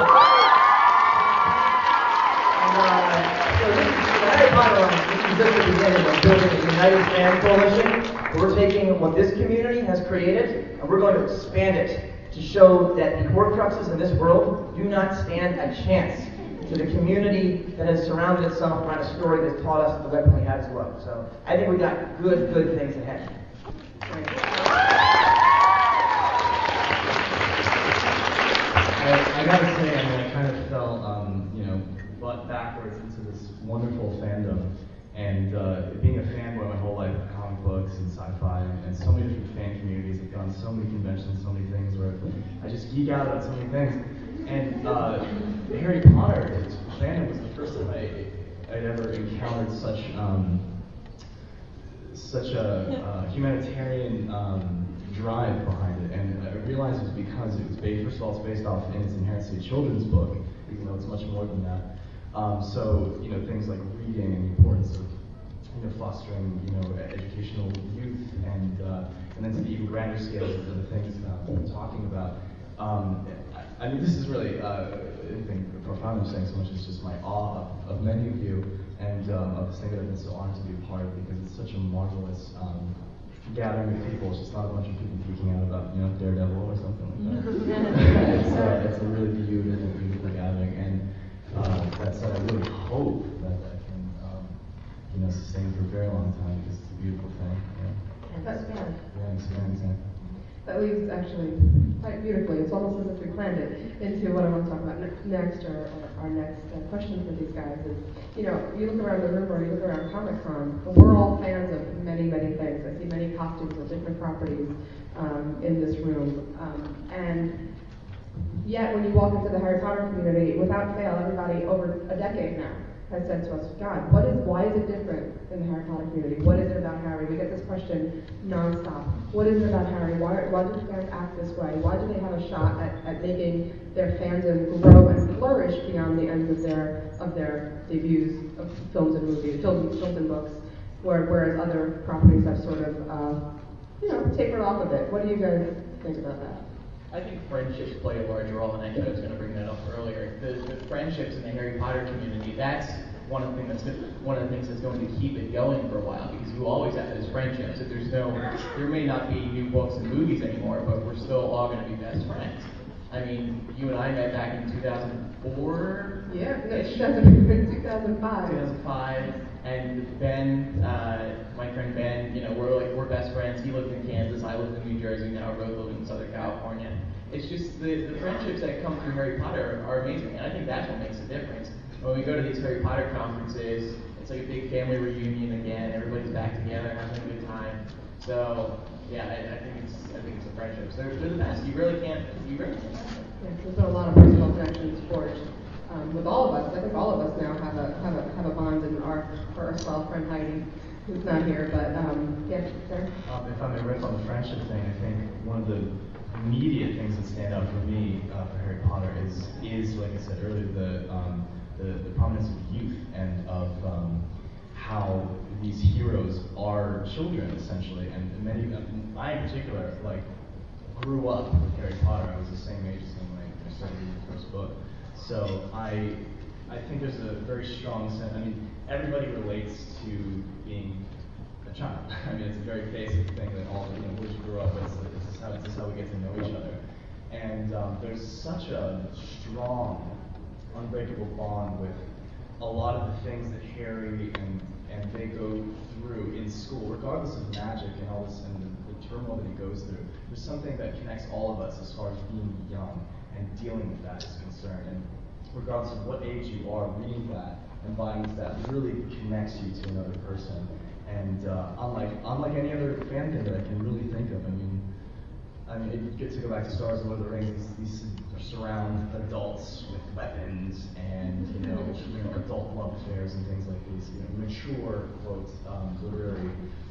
S14: uh, so this is the Harry Potter Alliance. This is just the beginning of building a united fan coalition. We're taking what this community has created, and we're going to expand it to show that the Horcruxes in this world do not stand a chance to the community that has surrounded itself around a story that's taught us the weapon we have as well. So I think we've got good, good things ahead.
S15: I, I gotta say, I mean, I kind of fell, um, you know, butt backwards into this wonderful fandom, and uh, being a fanboy my whole life of comic books and sci-fi, and, and so many different fan communities. I've gone to so many conventions, so many things where I just geek out about so many things. And uh, Harry Potter fandom was the first time I, I'd ever encountered such um, such a uh, humanitarian um, drive behind it, and I realized it was because it was based, first of all, it's based off in its inherency a children's book, even though it's much more than that. Um, so, you know, things like reading and the importance of, you know, fostering, you know, educational youth, and uh, and then to the even grander scale of the things uh, we're talking about. Um, I, I mean, this is really, uh, I think, profound. I'm saying so much. It's just my awe of, of many of you, and um, of this thing that I've been so honored to be a part of, because it's such a marvelous um, gathering of people. It's just not a bunch of people geeking out about, you know, Daredevil or something like that. it's, uh, it's a really beautiful, beautiful gathering, and uh, that said, I really hope that I can, um, you know, sustain for a very long time, because it's a beautiful thing. Yeah.
S11: That's fair.
S15: Yeah, expand, exactly.
S11: That leads actually quite beautifully. It's almost as if we planned it into what I want to talk about ne- next, or, or our next uh, question for these guys is, you know, you look around the room or you look around Comic-Con, we're all fans of many, many things. I see many costumes of different properties um, in this room. Um, and yet, when you walk into the Harry Potter community, without fail, everybody over a decade now has said to us, God, what is, why is it different in the Harry Potter community? What is it about Harry? We get this question nonstop. What is it about Harry? Why, why do fans act this way? Why do they have a shot at, at making their fandom grow and flourish beyond the ends of their of their debuts of films and movies, films, films and books, where, whereas other properties have sort of, uh, you know, tapered off a bit. What do you guys think about that?
S12: I think friendships play a large role, and I think I was going to bring that up earlier. The, the friendships in the Harry Potter community, that's one of the things that's one of the things that's going to keep it going for a while, because you always have those friendships. If there's no, there may not be new books and movies anymore, but we're still all going to be best friends. I mean, you and I met back in two thousand four.
S11: Yeah, two thousand five.
S12: two thousand five, and Ben, uh, my friend Ben, you know, we're like we're best friends. He lived in Kansas, I lived in New Jersey. Now we both live in Southern California. It's just the, the friendships that come through Harry Potter are, are amazing, and I think that's what makes a difference. When we go to these Harry Potter conferences, it's like a big family reunion again. Everybody's back together, having a good time. So yeah, I, I think it's I think it's a friendship. So they're, they're the best. You really can't you really can't.
S11: Yeah, there's been a lot of personal connections forged um, with all of us. I think all of us now have a have a have a bond in our for our swell friend Heidi, who's not here, but um, yeah, Sarah.
S15: Um, if I may riff on the friendship thing, I think one of the immediate things that stand out for me uh, for Harry Potter is is like I said earlier the um, the, the prominence of youth and of um, how these heroes are children essentially, and many of them, I in particular, like grew up with Harry Potter. I was the same age as him when I started reading the first book. So I I think there's a very strong sense. I mean, everybody relates to being a child. I mean, it's a very basic thing that all you know, we grew up with. This is how this is how we get to know each other. And um, there's such a strong, unbreakable bond with a lot of the things that Harry and and they go through in school, regardless of magic and all this and the, the turmoil that he goes through. There's something that connects all of us as far as being young and dealing with that is concerned. And regardless of what age you are, reading that and buying into that really connects you to another person. And uh, unlike unlike any other fandom that I can really think of, I mean, I mean, it gets to go back to Star Wars and Lord of the Rings. These, these surround adults with weapons and you know, you know, adult love affairs and things like these. You know, mature quote um, literary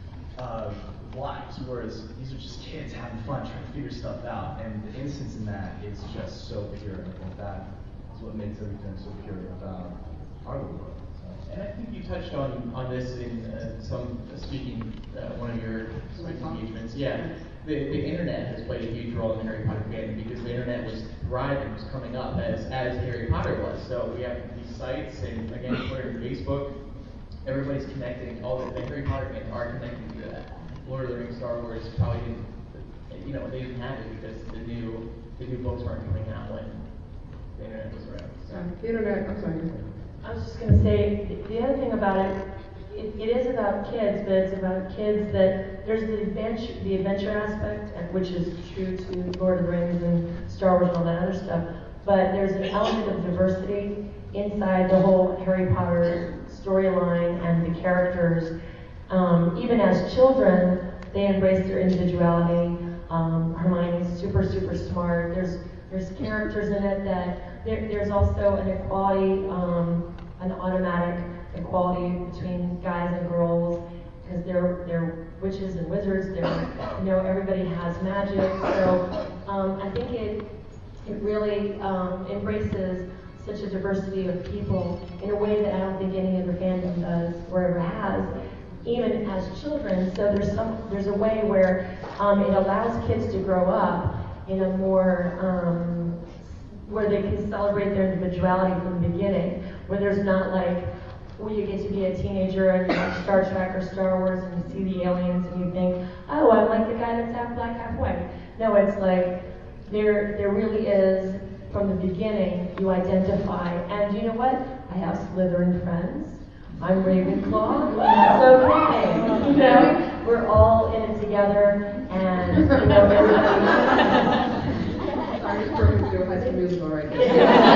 S15: uh, lives, whereas these are just kids having fun, trying to figure stuff out. And the innocence in that is just so pure. And I think that is what makes everything so pure about our little world.
S12: And I think you touched on, on this in uh, some uh, speaking uh, one of your engagements. Yeah, the, the internet has played a huge role in the Harry Potter fandom because the internet was thriving, was coming up as as Harry Potter was. So we have these sites, and again, Twitter and Facebook. Everybody's connecting. All the, the Harry Potter fans are connecting to that. Lord of the Rings, Star Wars probably didn't, you know, they didn't have it because the new the new books weren't coming out when the internet was around. So.
S11: Um, the internet. I'm sorry.
S13: I was just going to say, the other thing about it, it, it is about kids, but it's about kids that there's the adventure, the adventure aspect, which is true to Lord of the Rings and Star Wars and all that other stuff. But there's an element of diversity inside the whole Harry Potter storyline and the characters. Um, even as children, they embrace their individuality. Um, Hermione's super, super smart. There's there's characters in it that there, there's also an equality, um, an automatic equality between guys and girls, because they're they're witches and wizards. They're, you know, everybody has magic. So um, I think it it really um, embraces such a diversity of people in a way that I don't think any other fandom does or ever has, even as children. So there's some there's a way where um, it allows kids to grow up in a more um, where they can celebrate their individuality from the beginning, where there's not like, where you get to be a teenager and you watch Star Trek or Star Wars and you see the aliens and you think, oh, I'm like the guy that's half black, half white. No, it's like, there there really is, from the beginning, you identify, and you know what? I have Slytherin friends. I'm Ravenclaw, and that's okay. You know, we're all in it together, and you know, everybody.
S11: Sorry, just broken to do a High School Musical right there.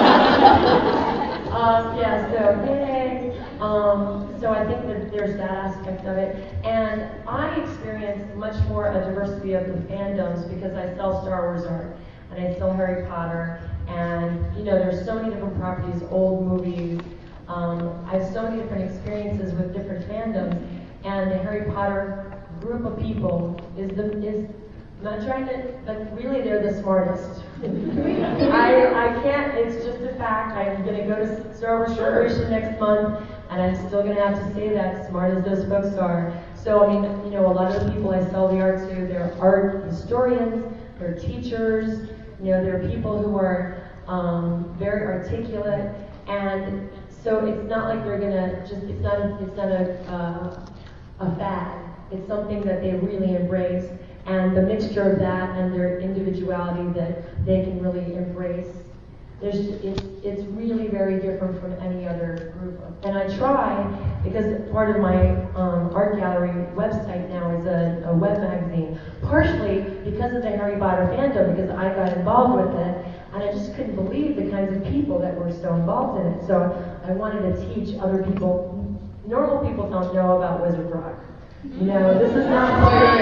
S13: um, yeah, so yay. Um, so I think that there's that aspect of it, and I experience much more a diversity of the fandoms because I sell Star Wars art and I sell Harry Potter, and you know, there's so many different properties, old movies. Um, I have so many different experiences with different fandoms, and the Harry Potter group of people is the is not trying to, but really they're the smartest. I I can't. It's just a fact. I'm gonna go to Star Wars Celebration next month, and I'm still gonna have to say that, smart as those folks are. So I mean, you know, a lot of the people I sell the art to, they're art historians, they're teachers. You know, there are people who are um, very articulate, and so it's not like they're gonna just, it's not a, it's not a, uh, a fad. It's something that they really embrace, and the mixture of that and their individuality that they can really embrace. There's, it's, it's really very different from any other group. And I try, because part of my um, art gallery website now is a, a web magazine, partially because of the Harry Potter fandom, because I got involved with it, and I just couldn't believe the kinds of people that were so involved in it. So I wanted to teach other people. Normal people don't know about Wizard Rock. You know, this is not.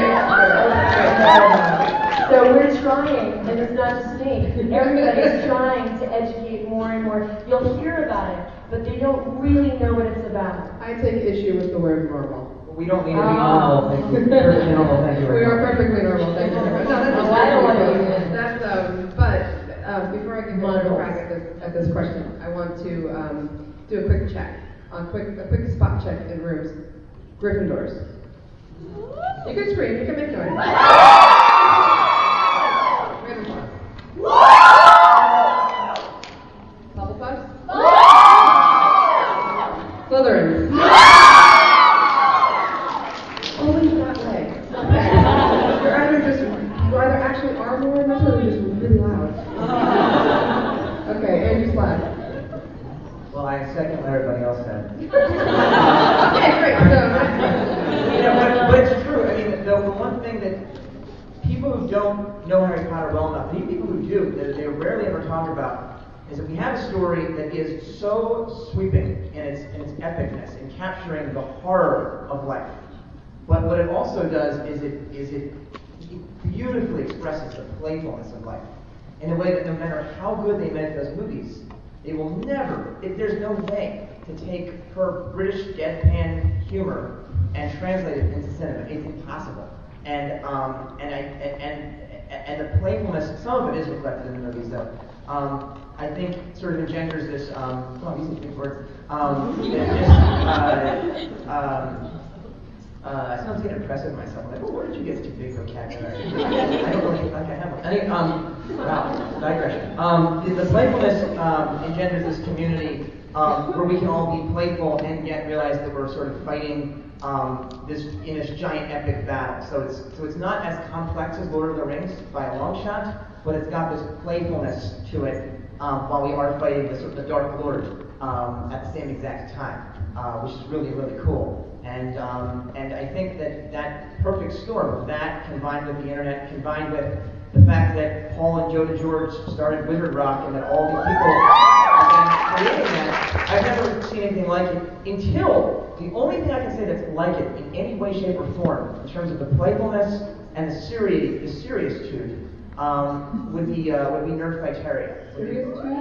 S13: So we're trying, and it's not just me. Everybody's trying to educate more and more. You'll hear about it, but they don't really know what it's about.
S11: I take issue with the word normal.
S14: We don't need to be normal. Thank you. Perfectly normal. Thank you very
S11: We
S14: much.
S11: are perfectly normal. Thank you very much. No, that's
S13: Oh, I don't want to
S11: just
S13: use it.
S11: That's um. But uh, before I give you a crack at this at this question, I want to um do a quick check, a quick a quick spot check in rooms. Gryffindors. You can scream. You can make noise. Ravenclaws. Hufflepuffs. Slytherins. Always that way. Okay. You're either just, you either actually are more immature or you're just really loud. Okay, Andrew Slack.
S14: Well, I second what everybody else said.
S11: Okay, great. So,
S14: you know, but, but it's true. I mean, the, the one thing that people who don't know Harry Potter well enough, and even people who do, that they rarely ever talk about, is that we have a story that is so sweeping in its in its epicness, in capturing the horror of life. But what it also does is it is it, it beautifully expresses the playfulness of life in a way that no matter how good they make those movies, they will never, if there's no way to take her British deadpan humor and translate it into cinema. It's impossible. And um, and I and, and and the playfulness, some of it is reflected in the movies though. Um, I think sort of engenders this. Um, oh, I'm using big words. Um, this, uh, um, Uh, I sound getting impressive with myself. I'm like, oh, where did you get such a big vocabulary? I don't really like I have one. I think, um, wow, digression. Um, the, the playfulness um, engenders this community um, where we can all be playful and yet realize that we're sort of fighting um, this in this giant epic battle. So it's so it's not as complex as Lord of the Rings by a long shot, but it's got this playfulness to it um, while we are fighting the sort of the Dark Lord um, at the same exact time, uh, which is really really cool. And um, and I think that that perfect storm of that, combined with the internet, combined with the fact that Paul and Joe DeGeorge started Wizard Rock, and that all these people have been creating that, I've never seen anything like it until the only thing I can say that's like it in any way, shape, or form, in terms of the playfulness and the serious, the serious tude, um, would be uh, would be Nerdfighteria.
S11: Serious tude?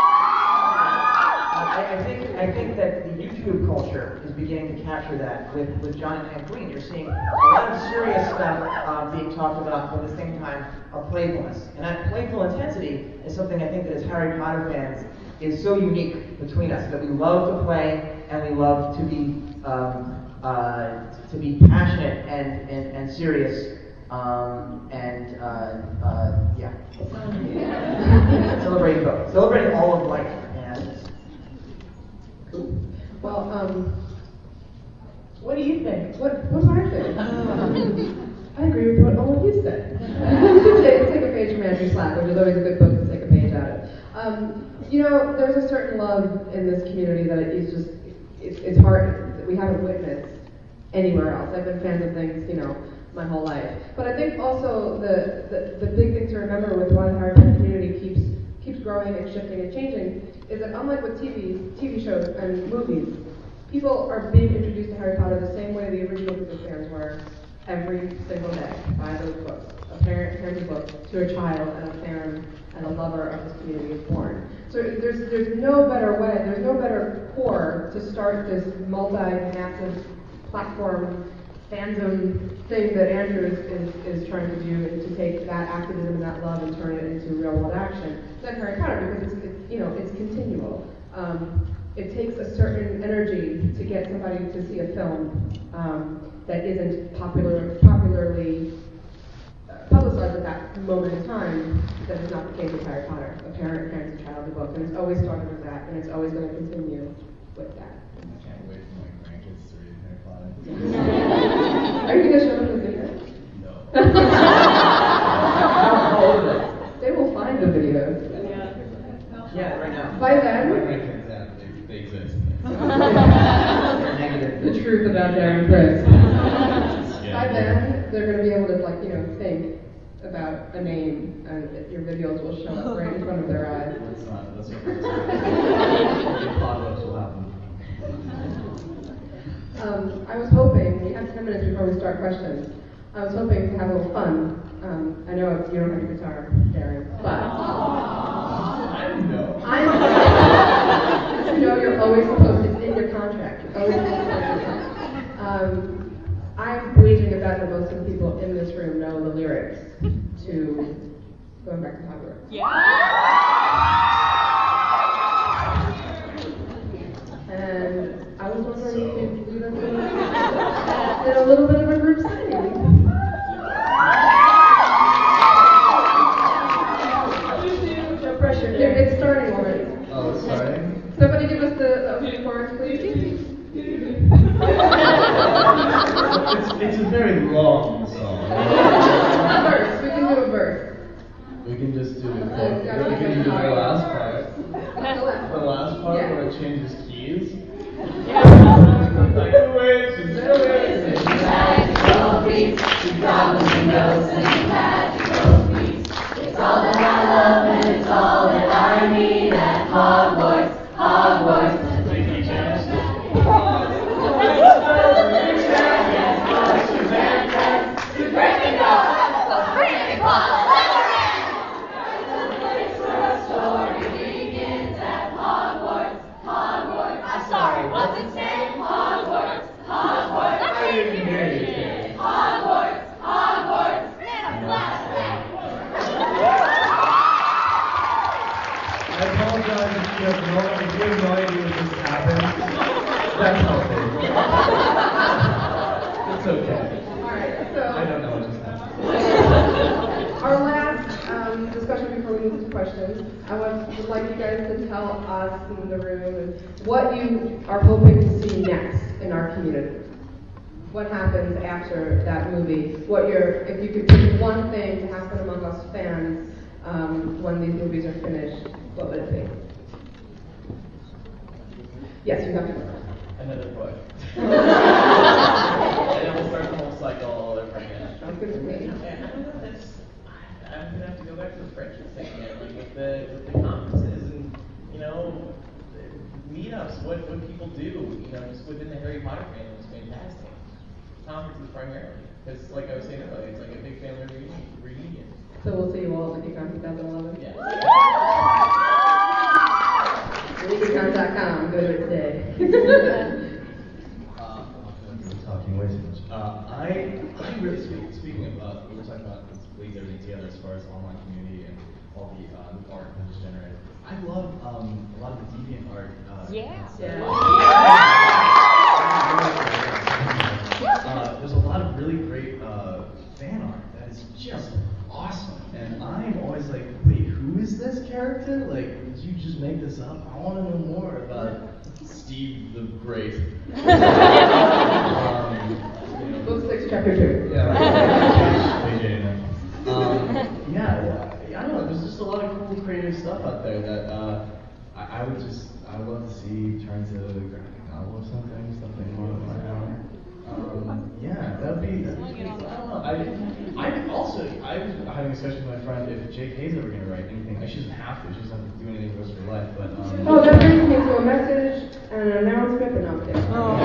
S14: I, I think I think that the YouTube culture is beginning to capture that with, with John and Hank Green. You're seeing a lot of serious stuff uh, being talked about, but at the same time, a playfulness. And that playful intensity is something I think that as Harry Potter fans is so unique between us, that we love to play and we love to be um, uh, to be passionate and, and, and serious. Um, and uh, uh, yeah, celebrating both, celebrating all of life.
S11: Well, um,
S13: what do you think?
S11: What, what do I think? I agree with what all of you said. take, take a page from Andrew Slack, which is always a good book to take a page out of. Um, you know, there's a certain love in this community that is just, it's, it's hard, that we haven't witnessed anywhere else. I've been fans of things, you know, my whole life. But I think also the, the, the big thing to remember with why the Harry Potter community keeps keeps growing and shifting and changing is that unlike with T V, T V shows and movies, people are being introduced to Harry Potter the same way the original group of fans were every single day by those books. A parent hands a book to a child, and a fan and a lover of this community is born. So there's there's no better way, there's no better core to start this multi-massive platform fandom thing that Andrew is, is, is trying to do, and to take that activism and that love and turn it into real world action than Harry Potter, because it's, it's you know it's continual. Um, it takes a certain energy to get somebody to see a film um, that isn't popular popularly uh, publicized at that moment in time. That is not the case with Harry Potter. A parent hands a child a book, and it's always started with that, and it's always going to continue with that.
S15: I can't wait for my grandkids to read Harry Potter.
S11: Are you going to show them the video?
S15: No.
S11: How old are they? They will find the videos.
S14: Yeah, right now.
S11: By then?
S15: My grandkids, yeah, they, they exist.
S11: The truth about Darren Criss.
S15: Yeah.
S11: By then, they're going to be able to, like, you know, think about a name, and your videos will show up right in front of their eyes.
S15: That's not, that's not, the apocalypse will happen.
S11: Um, I was hoping, we have ten minutes before we start questions. I was hoping to have a little fun. Um, I know you don't have your guitar, Darren, but
S12: I don't know.
S11: I'm you know you're always supposed to, it's in your contract. You're always supposed to. Um, I'm waging a bet that most of the people in this room know the lyrics to Going Back to Hogwarts.
S2: Yeah.
S11: And I was wondering if you could lead us in, in a little bit of a group setting. No pressure. Dude, it's starting already.
S15: Oh, it's starting?
S11: Somebody give us the opening chorus, please.
S15: it's, it's a very long song.
S11: A verse. We can do a verse.
S15: We can just do it. Well, we can even do the last part. The last part
S11: Yeah.
S15: where it changes keys. Like the waves and the waves.
S16: Magical beats, goblins and ghosts and magical beats. It's all that I love and it's all that I need at Hogwarts, Hogwarts. I'm sorry, what's it say? Hogwarts, Hogwarts. I didn't hear you, kid. Hogwarts, Hogwarts. Man,
S15: I apologize if you have no, if you have no idea what just happened. That's helpful. It's okay.
S11: Alright, so
S15: I don't know what just happened.
S11: our last um, discussion before we move to questions, I would, would like you guys to tell us in the room what you are hoping to see next in our community. What happens after that movie? What you're, if you could pick one thing to happen among us fans um, when these movies are finished, what would it be? Yes, you have to go.
S12: Another book. And then we'll start the whole cycle all over again.
S11: Sounds good to me.
S12: Yeah, I don't know, that's, I'm gonna have to go back to the friendship thing again, like with the with the conferences and you know meetups, what what people do, you know, just within the Harry Potter fandom is fantastic. Conferences primarily, because like I was saying earlier, it's like a big family reunion. reunion.
S11: So we'll see you all at LeakyCon twenty eleven.
S12: Yeah.
S11: LeakyCon dot com. Go to it today.
S15: uh, I'm talking way too much. Uh, I, I really speak, speaking of, uh, we were talking about leads everything together as far as online community and all the uh, new art that is generated. I love um, a lot of the deviant art. Uh,
S2: Yeah.
S15: Uh, there's a lot of really great uh, fan art that is just awesome. And I'm always like, wait, who is this character? Like, did you just make this up? I want to know more about Steve the Great. um, you know,
S11: Book six, chapter two.
S15: Yeah. um, yeah, I don't know. There's just a lot of cool, creative stuff out there that uh, I, I would just, I would love to see turn to a graphic novel or something, something more of my own. Um, yeah, that'd be. That'd be I don't know. I, I also, I was having a discussion with my friend if J K's ever gonna write anything. Like, she doesn't have to. She doesn't have to do anything for the rest of her life. But um,
S11: Oh, that brings me to a message and an announcement, but not there. Oh.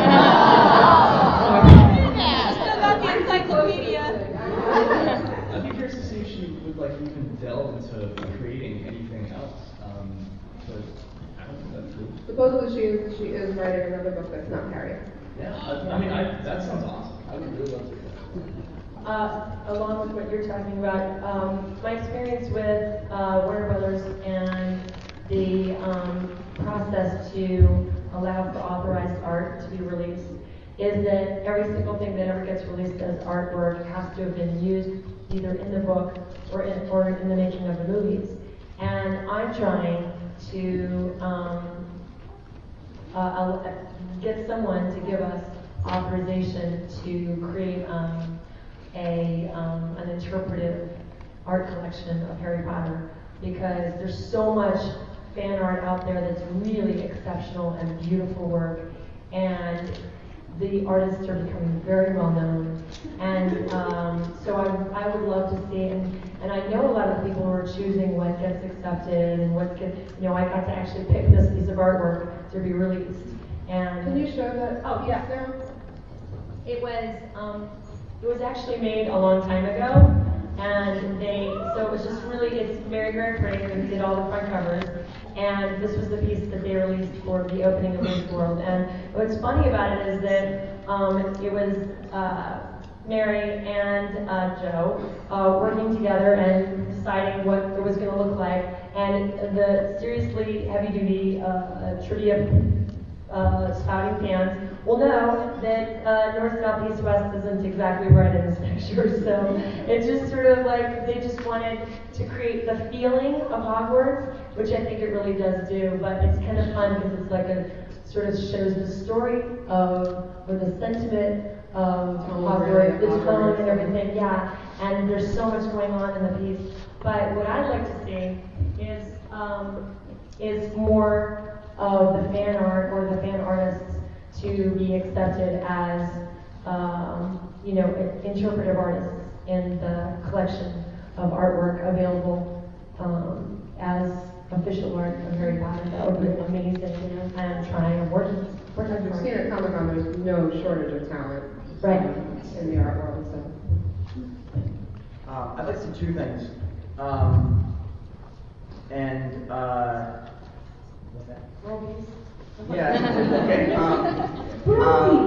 S2: Just about the encyclopedia.
S15: I'd be curious to see if she would like even delve into creating anything else. Um, but I don't think that's true.
S11: Supposedly she is, she is writing another book that's not Harry.
S15: Yeah, I, I mean, I, that sounds awesome. I would really love to do that.
S13: Uh, along with what you're talking about, um, my experience with uh, Warner Brothers and the um, process to allow for authorized art to be released is that every single thing that ever gets released as artwork has to have been used either in the book or in, or in the making of the movies. And I'm trying to um, uh, uh, get someone to give us authorization to create um, a um, an interpretive art collection of Harry Potter, because there's so much fan art out there that's really exceptional and beautiful work, and the artists are becoming very well known, and um, so I, I would love to see, and, and I know a lot of people who are choosing what gets accepted and what gets, you know, I got to actually pick this piece of artwork to be released. And
S11: Can you show that?
S13: Oh, yeah.
S11: Now?
S13: it was um, it was actually made a long time ago, and they so it was just really it's Mary Graham Pray who did all the front covers, and this was the piece that they released for the opening of Wayne's World. And what's funny about it is that um, it was uh, Mary and uh, Joe uh, working together and deciding what it was going to look like, and the seriously heavy-duty uh, trivia uh, spouting fans will know that uh, north, south, east, west isn't exactly right in this picture. So it's just sort of like they just wanted to create the feeling of Hogwarts, which I think it really does do. But it's kind of fun because it's like a sort of shows the story of or the sentiment of Hogwarts, its tone and everything. Yeah, and there's so much going on in the piece. But what I'd like to see is um, is more of the fan art or the fan artists to be accepted as, um, you know, interpretive artists in the collection of artwork available um, as official art of Harry Potter. That would be amazing, you know, and I'm trying, I'm working, working
S11: As we've
S13: hard.
S11: seen at Comic-Con, there's no shortage of talent
S13: Right.
S11: in the art world, so.
S14: Uh, I'd like to see two things. Um, and, uh, what's that? Yeah, okay. Um,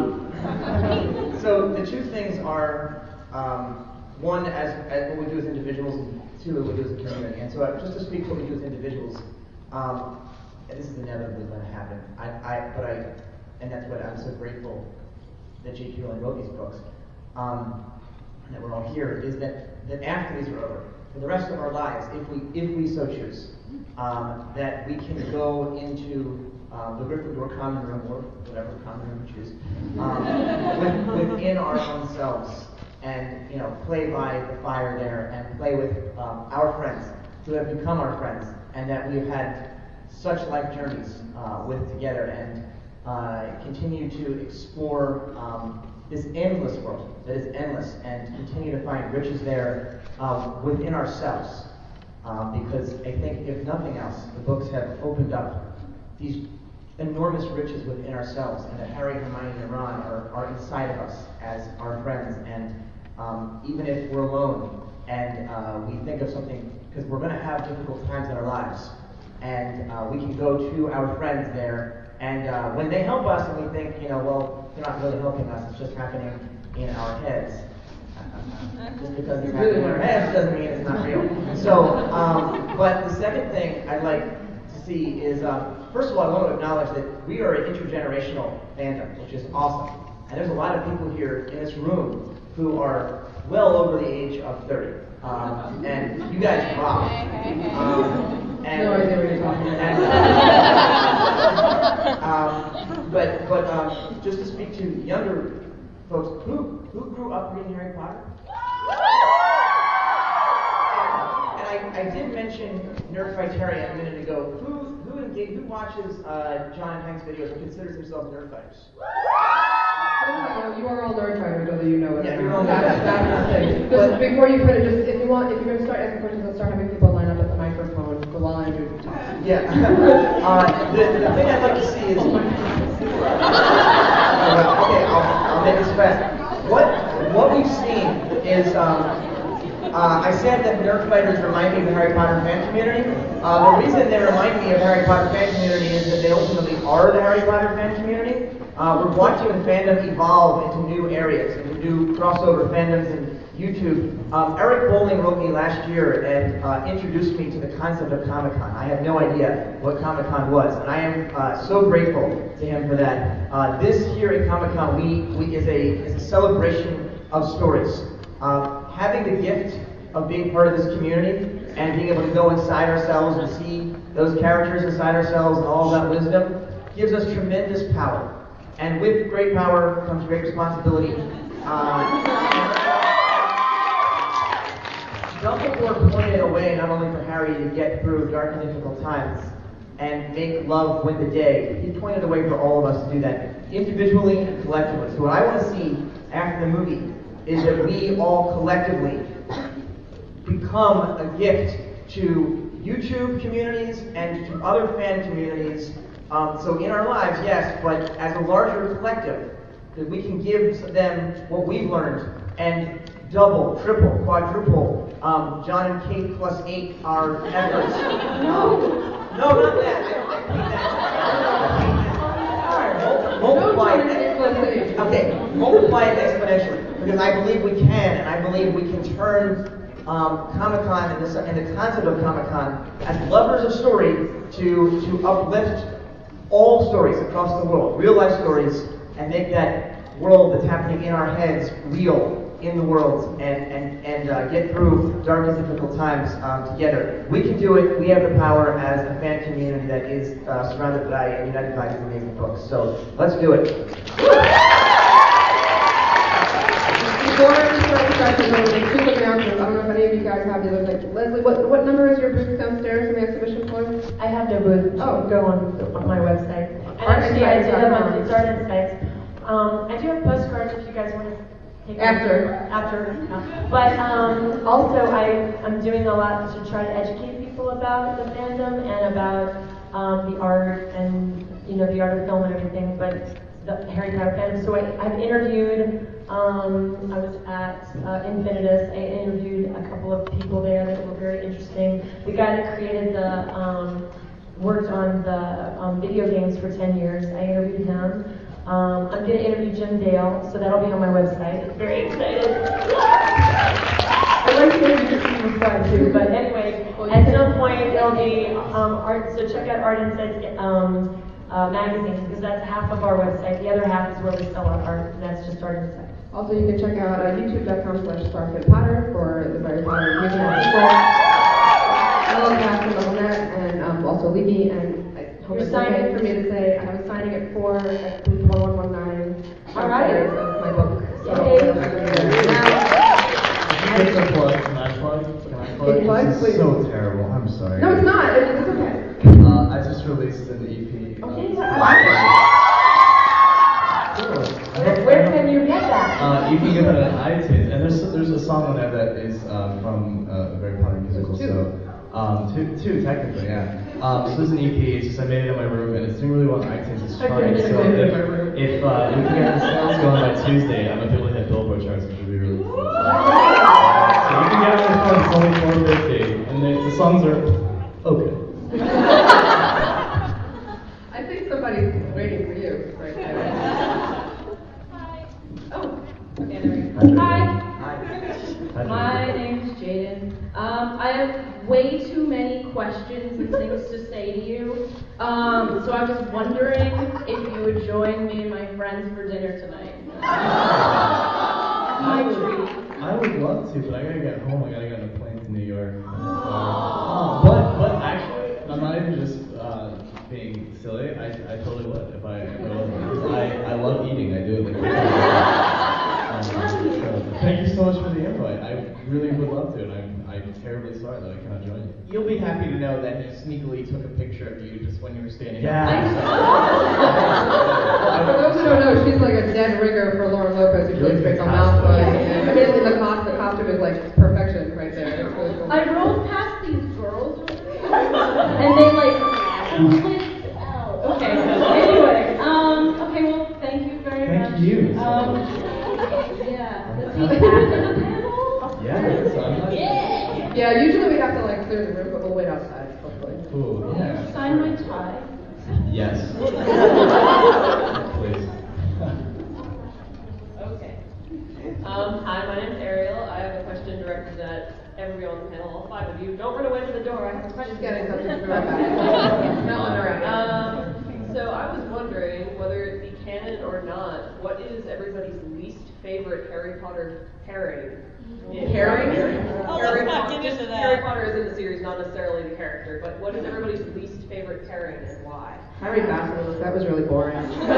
S14: um, so the two things are, um, one, as, as what we do as individuals, and two, what we do as a community. And so uh, just to speak to what we do as individuals, um, and this is inevitably going to happen, I, I, but I, and that's what I'm so grateful that J K. Rowling wrote these books, um, and that we're all here, is that, that after these are over, for the rest of our lives, if we, if we so choose, um, that we can go into Um, the Gryffindor common room, or whatever common room we choose, um, with, within our own selves, and you know, play by the fire there, and play with um, our friends who have become our friends, and that we have had such life journeys uh, with together, and uh, continue to explore um, this endless world that is endless, and continue to find riches there um, within ourselves, um, because I think if nothing else, the books have opened up these enormous riches within ourselves, and that Harry, Hermione, and Ron are, are inside of us as our friends. And um, even if we're alone and uh, we think of something, because we're going to have difficult times in our lives, and uh, we can go to our friends there, and uh, when they help us and we think, you know, well, they're not really helping us, it's just happening in our heads. Just because it's happening in our heads doesn't mean it's not real. So, um, but the second thing I'd like to see is, um, first of all, I want to acknowledge that we are an intergenerational fandom, which is awesome. And there's a lot of people here in this room who are well over the age of thirty. Um, and you guys rock. Um, and,
S11: No idea what you're talking about.
S14: And, um, but but um, just to speak to younger folks, who who grew up reading Harry Potter? And I, I did mention Nerdfighteria a minute ago. Who who engage, who watches uh, John and Hank's videos and considers themselves nerdfighters?
S11: No, you are all nerdfighters, whether you know it
S14: Yeah,
S11: or
S14: you're
S11: not.
S14: all
S11: That's, that's the thing. Just before you put it, just if you want, if you're going to start asking questions, let's start having people line up at the microphone while Andrew talks.
S14: Yeah. uh, the, the thing I'd like to see is. Oh, well, okay, I'll, I'll make this fast. What what we've seen is. Um, Uh, I said that Nerdfighters remind me of the Harry Potter fan community. Uh, the reason they remind me of Harry Potter fan community is that they ultimately are the Harry Potter fan community. Uh, we're watching the fandom evolve into new areas, into new crossover fandoms and YouTube. Um, Eric Bowling wrote me last year and uh, introduced me to the concept of Comic-Con. I had no idea what Comic-Con was, and I am uh, so grateful to him for that. Uh, this here at Comic-Con we, we is, a, is a celebration of stories. Uh, having the gift of being part of this community and being able to go inside ourselves and see those characters inside ourselves and all that wisdom gives us tremendous power. And with great power comes great responsibility. Uh, Dumbledore pointed a way not only for Harry to get through dark and difficult times and make love win the day, he pointed a way for all of us to do that, individually and collectively. So what I want to see after the movie is that we all collectively become a gift to YouTube communities and to other fan communities. Um, so in our lives, yes, but as a larger collective, Because we can give them what we've learned and double, triple, quadruple um, John and Kate plus eight our efforts. No, no, not that. I don't multiply it. Okay, multiply it exponentially because I believe we can, and I believe we can turn um, Comic-Con and, this, and the concept of Comic-Con as lovers of story to to uplift all stories across the world, real life stories, and make that world that's happening in our heads real in the world, and and and uh, get through dark and difficult times um, together. We can do it. We have the power as a fan community that is uh, surrounded by and united by these amazing books. So let's do it.
S11: Before I start the session, I'm like, two quick announcements. I don't know if any of you guys have these. Like, Leslie, what what number is your booth downstairs in the exhibition floor?
S13: I have no booth.
S11: Oh,
S13: go on, on my website. And
S11: Art
S13: actually, I do have
S11: Insights.
S13: my it's Art Insights. Um, I do have postcards if you guys want to take them.
S11: After.
S13: After. No. But um, also, I, I'm doing a lot to try to educate people about the fandom and about um, the art and, you know, the art of film and everything, but the Harry Potter fandom. So I, I've interviewed, um, I was at uh, Infinitus, I interviewed a couple of people there that were very interesting. The guy that created the, um, worked on the um, video games for ten years, I interviewed him. Um, I'm going to interview Jim Dale, so that'll be on my website. Very excited. I'd like to interview Steve McFly too, but anyway, at some point it'll be um, art. So check out Art Insights um, uh, magazine because that's half of our website. The other half is where we sell our art, and that's just Art Insights.
S11: Also, you can check out uh, youtube.com slash Starfit Potter for the Harry Potter original sequel. Hello, Cast and Levelnet, and um, also Libby, and I hope
S13: You're
S11: it's
S13: signing
S11: okay
S13: it?
S11: for me to say I was signing it for at booth one one one nine.
S13: All right.
S11: Of my book. So,
S13: Yay.
S15: Can I plug? Can I plug? Can I plug?
S11: Can you plug,
S15: This is
S11: please?
S15: so terrible. I'm sorry.
S11: No, it's not. It's, it's okay.
S15: Uh, I just released an E P.
S13: Okay.
S15: Cool.
S13: Where, where can you get that?
S15: Uh, you can get it on iTunes, and there's there's a song on there that is uh, from uh, a Harry Potter musical. So, um, two, two technically, yeah. Um, so there's an E P. It's just I made it in my room, and it's doing really well on iTunes. It's charting. So if if uh, we can get the sales going by Tuesday, I'm gonna be able to hit Billboard charts, which would be really cool. So you can get it on the phone. It's only four fifty, and the, the songs are okay.
S11: I think somebody's waiting for you right there. Oh, okay, there we go.
S17: Hi.
S15: Hi.
S17: My name's Jaden. Um, I have way too many questions and things to say to you. Um, so I was wondering if you would join me and my friends for dinner tonight. My treat.
S15: I would love to, but I gotta get home. I gotta get on a plane to New York. Uh, but but actually, I'm not even just uh, being silly. I, I totally would if I if I wasn't. I, I love eating. I do it like. Um, so thank you so much for the invite. I really would love to, and I'm I'm terribly sorry that I cannot join you.
S12: You'll be happy to know that he sneakily took a picture of you just when you were standing
S15: Yeah.
S12: up.
S11: For those who don't know, she's like a dead ringer for Lauren Lopez, who plays Rachel Malfoy. And amazingly, the costume, the costume is like perfection right there. It's really cool.
S17: I rolled past these girls and they like flipped out. Okay. Anyway, um, okay, well, thank you very
S15: Thank
S17: much.
S15: you.
S17: Um, yeah. Does he have the panel?
S15: Yeah. So I'm not-
S17: Yeah.
S11: Yeah, usually we have to like clear the room, but we'll wait outside, hopefully.
S15: Cool. Yeah.
S17: Sign my tie.
S15: Yes. Please.
S17: Okay. Um, hi, my name's Ariel. I have a question directed at everybody on the panel, all five of you. Don't run away to the door. I have a question.
S11: Just getting something to right back. Smelling around.
S17: Um, so I was wondering, whether it be canon or not, what is everybody's least favorite Harry Potter pairing?
S11: Pairing?
S17: Oh, Harry, Potter, just Harry Potter is in the series, not necessarily the character, but what is everybody's least favorite pairing and why?
S11: Harry Basilisk, that was really boring.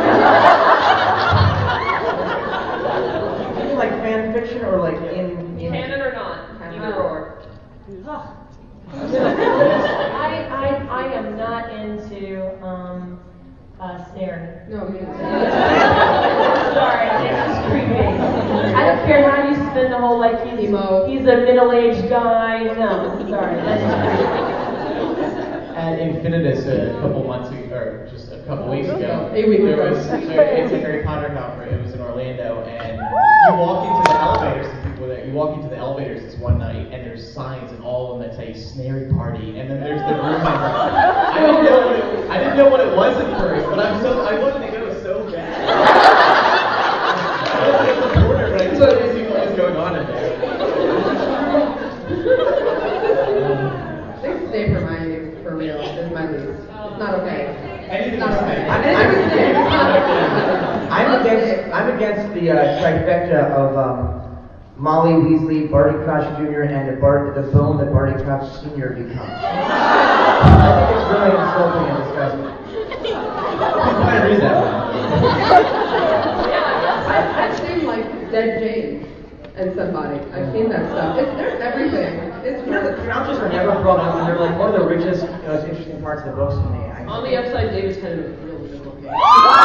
S14: You mean like fan fiction or like in, in
S17: Canon or not? Either or.
S13: I, I, I am not into um, uh, staring.
S11: No, me
S13: Sorry, it's just creepy. I don't care how you spin the whole like he's
S11: Emo.
S13: he's a middle-aged guy. No, sorry, that's just creepy.
S12: At Infinitus a couple months ago, or just a a couple weeks ago.
S11: A week
S12: there
S11: ago.
S12: was there, it's a Harry Potter conference. It was in Orlando, and you walk into the elevators. And people there. You walk into the elevators this one night, and there's signs in all of them that say "Snary Party," and then there's the room number. I didn't know what it, I didn't know what it was at first, but I'm so I wanted to go so bad. I was at the corner, but I just wanted to see what was going on in there.
S11: They stay for my for real is my least. It's not okay.
S12: Anything
S11: It's not okay.
S14: I'm,
S11: Anything is
S14: I'm, I'm against I'm against the uh, trifecta of um, Molly Weasley, Barty Crouch Junior, and the Bart the film that Barty Crouch Senior becomes. I think it's really insulting and disgusting.
S12: I read that.
S11: I've seen like Dead James and somebody. I've seen that stuff. It's, there's everything. It's
S14: You know, the Crouches are never brought up, and they're like one of the richest, you know, interesting parts of the books to me. I
S11: On the upside, David's kind of real difficult game.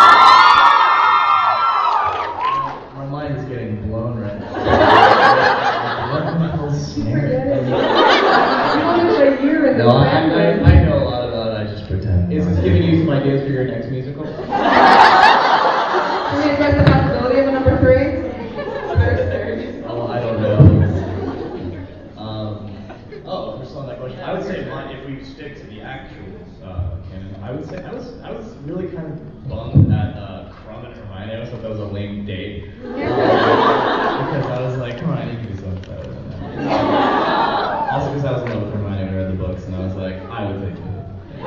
S15: My mind is getting blown right now. What the hell's Snary?
S11: a year in
S15: No, I, I, I know a lot about it. I just pretend.
S12: Is this giving you some ideas for your next musical?
S11: Can we address the possibility of a number three?
S15: Oh, I don't know. Um, oh, first on that question, I would say mine, if we stick to the actual uh, canon, I would say I was I was really kind of bummed at uh, Crumb and Hermione. I always thought that was a lame date. Um, because I was like, come on, you can do something better than that. Also because I was in love with Hermione when I read the books, and I was like, I would think it.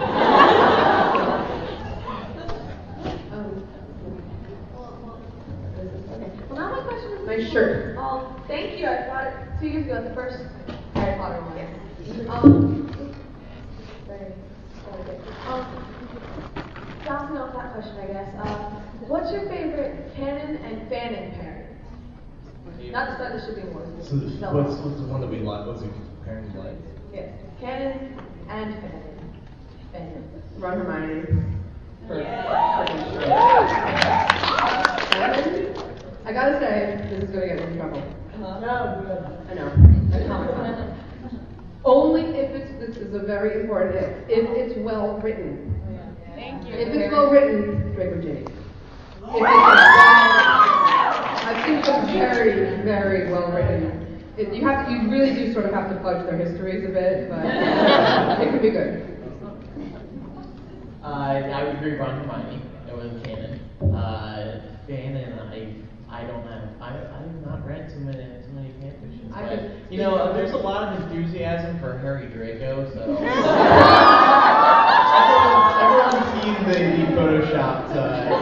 S17: Well, now my question is
S11: Nice shirt.
S17: Um, thank you. I bought it two years ago at the first Harry Potter one. Um, very, very good. Um, bouncing off that question, I guess. Uh, what's your favorite canon and fanon pairing? Not to start the shipping wars.
S15: So what's, what's the one that we like? What's the pairing like?
S17: Yes, canon and fanon. Fanon.
S11: Ron Hermione. I gotta say, this is gonna get me in trouble.
S17: Uh-huh. No,
S11: I know. I promise. Only if it's, this is a very important if, if it's well written.
S17: Thank you.
S11: If it's well written, Draco Ginny. If it's well, I think it's very, very well written. It, you have to, you really do sort of have to fudge their histories a bit, but it could be good.
S12: Uh, I would agree, Ron Hermione. It was canon. Uh, fanon, I, I don't have. I, I've not read too many, too many fan fictions.
S11: I
S12: But,
S11: could-
S12: you know, uh, there's a lot of enthusiasm for Harry Draco, so. everyone's, everyone's seen the, the photoshopped.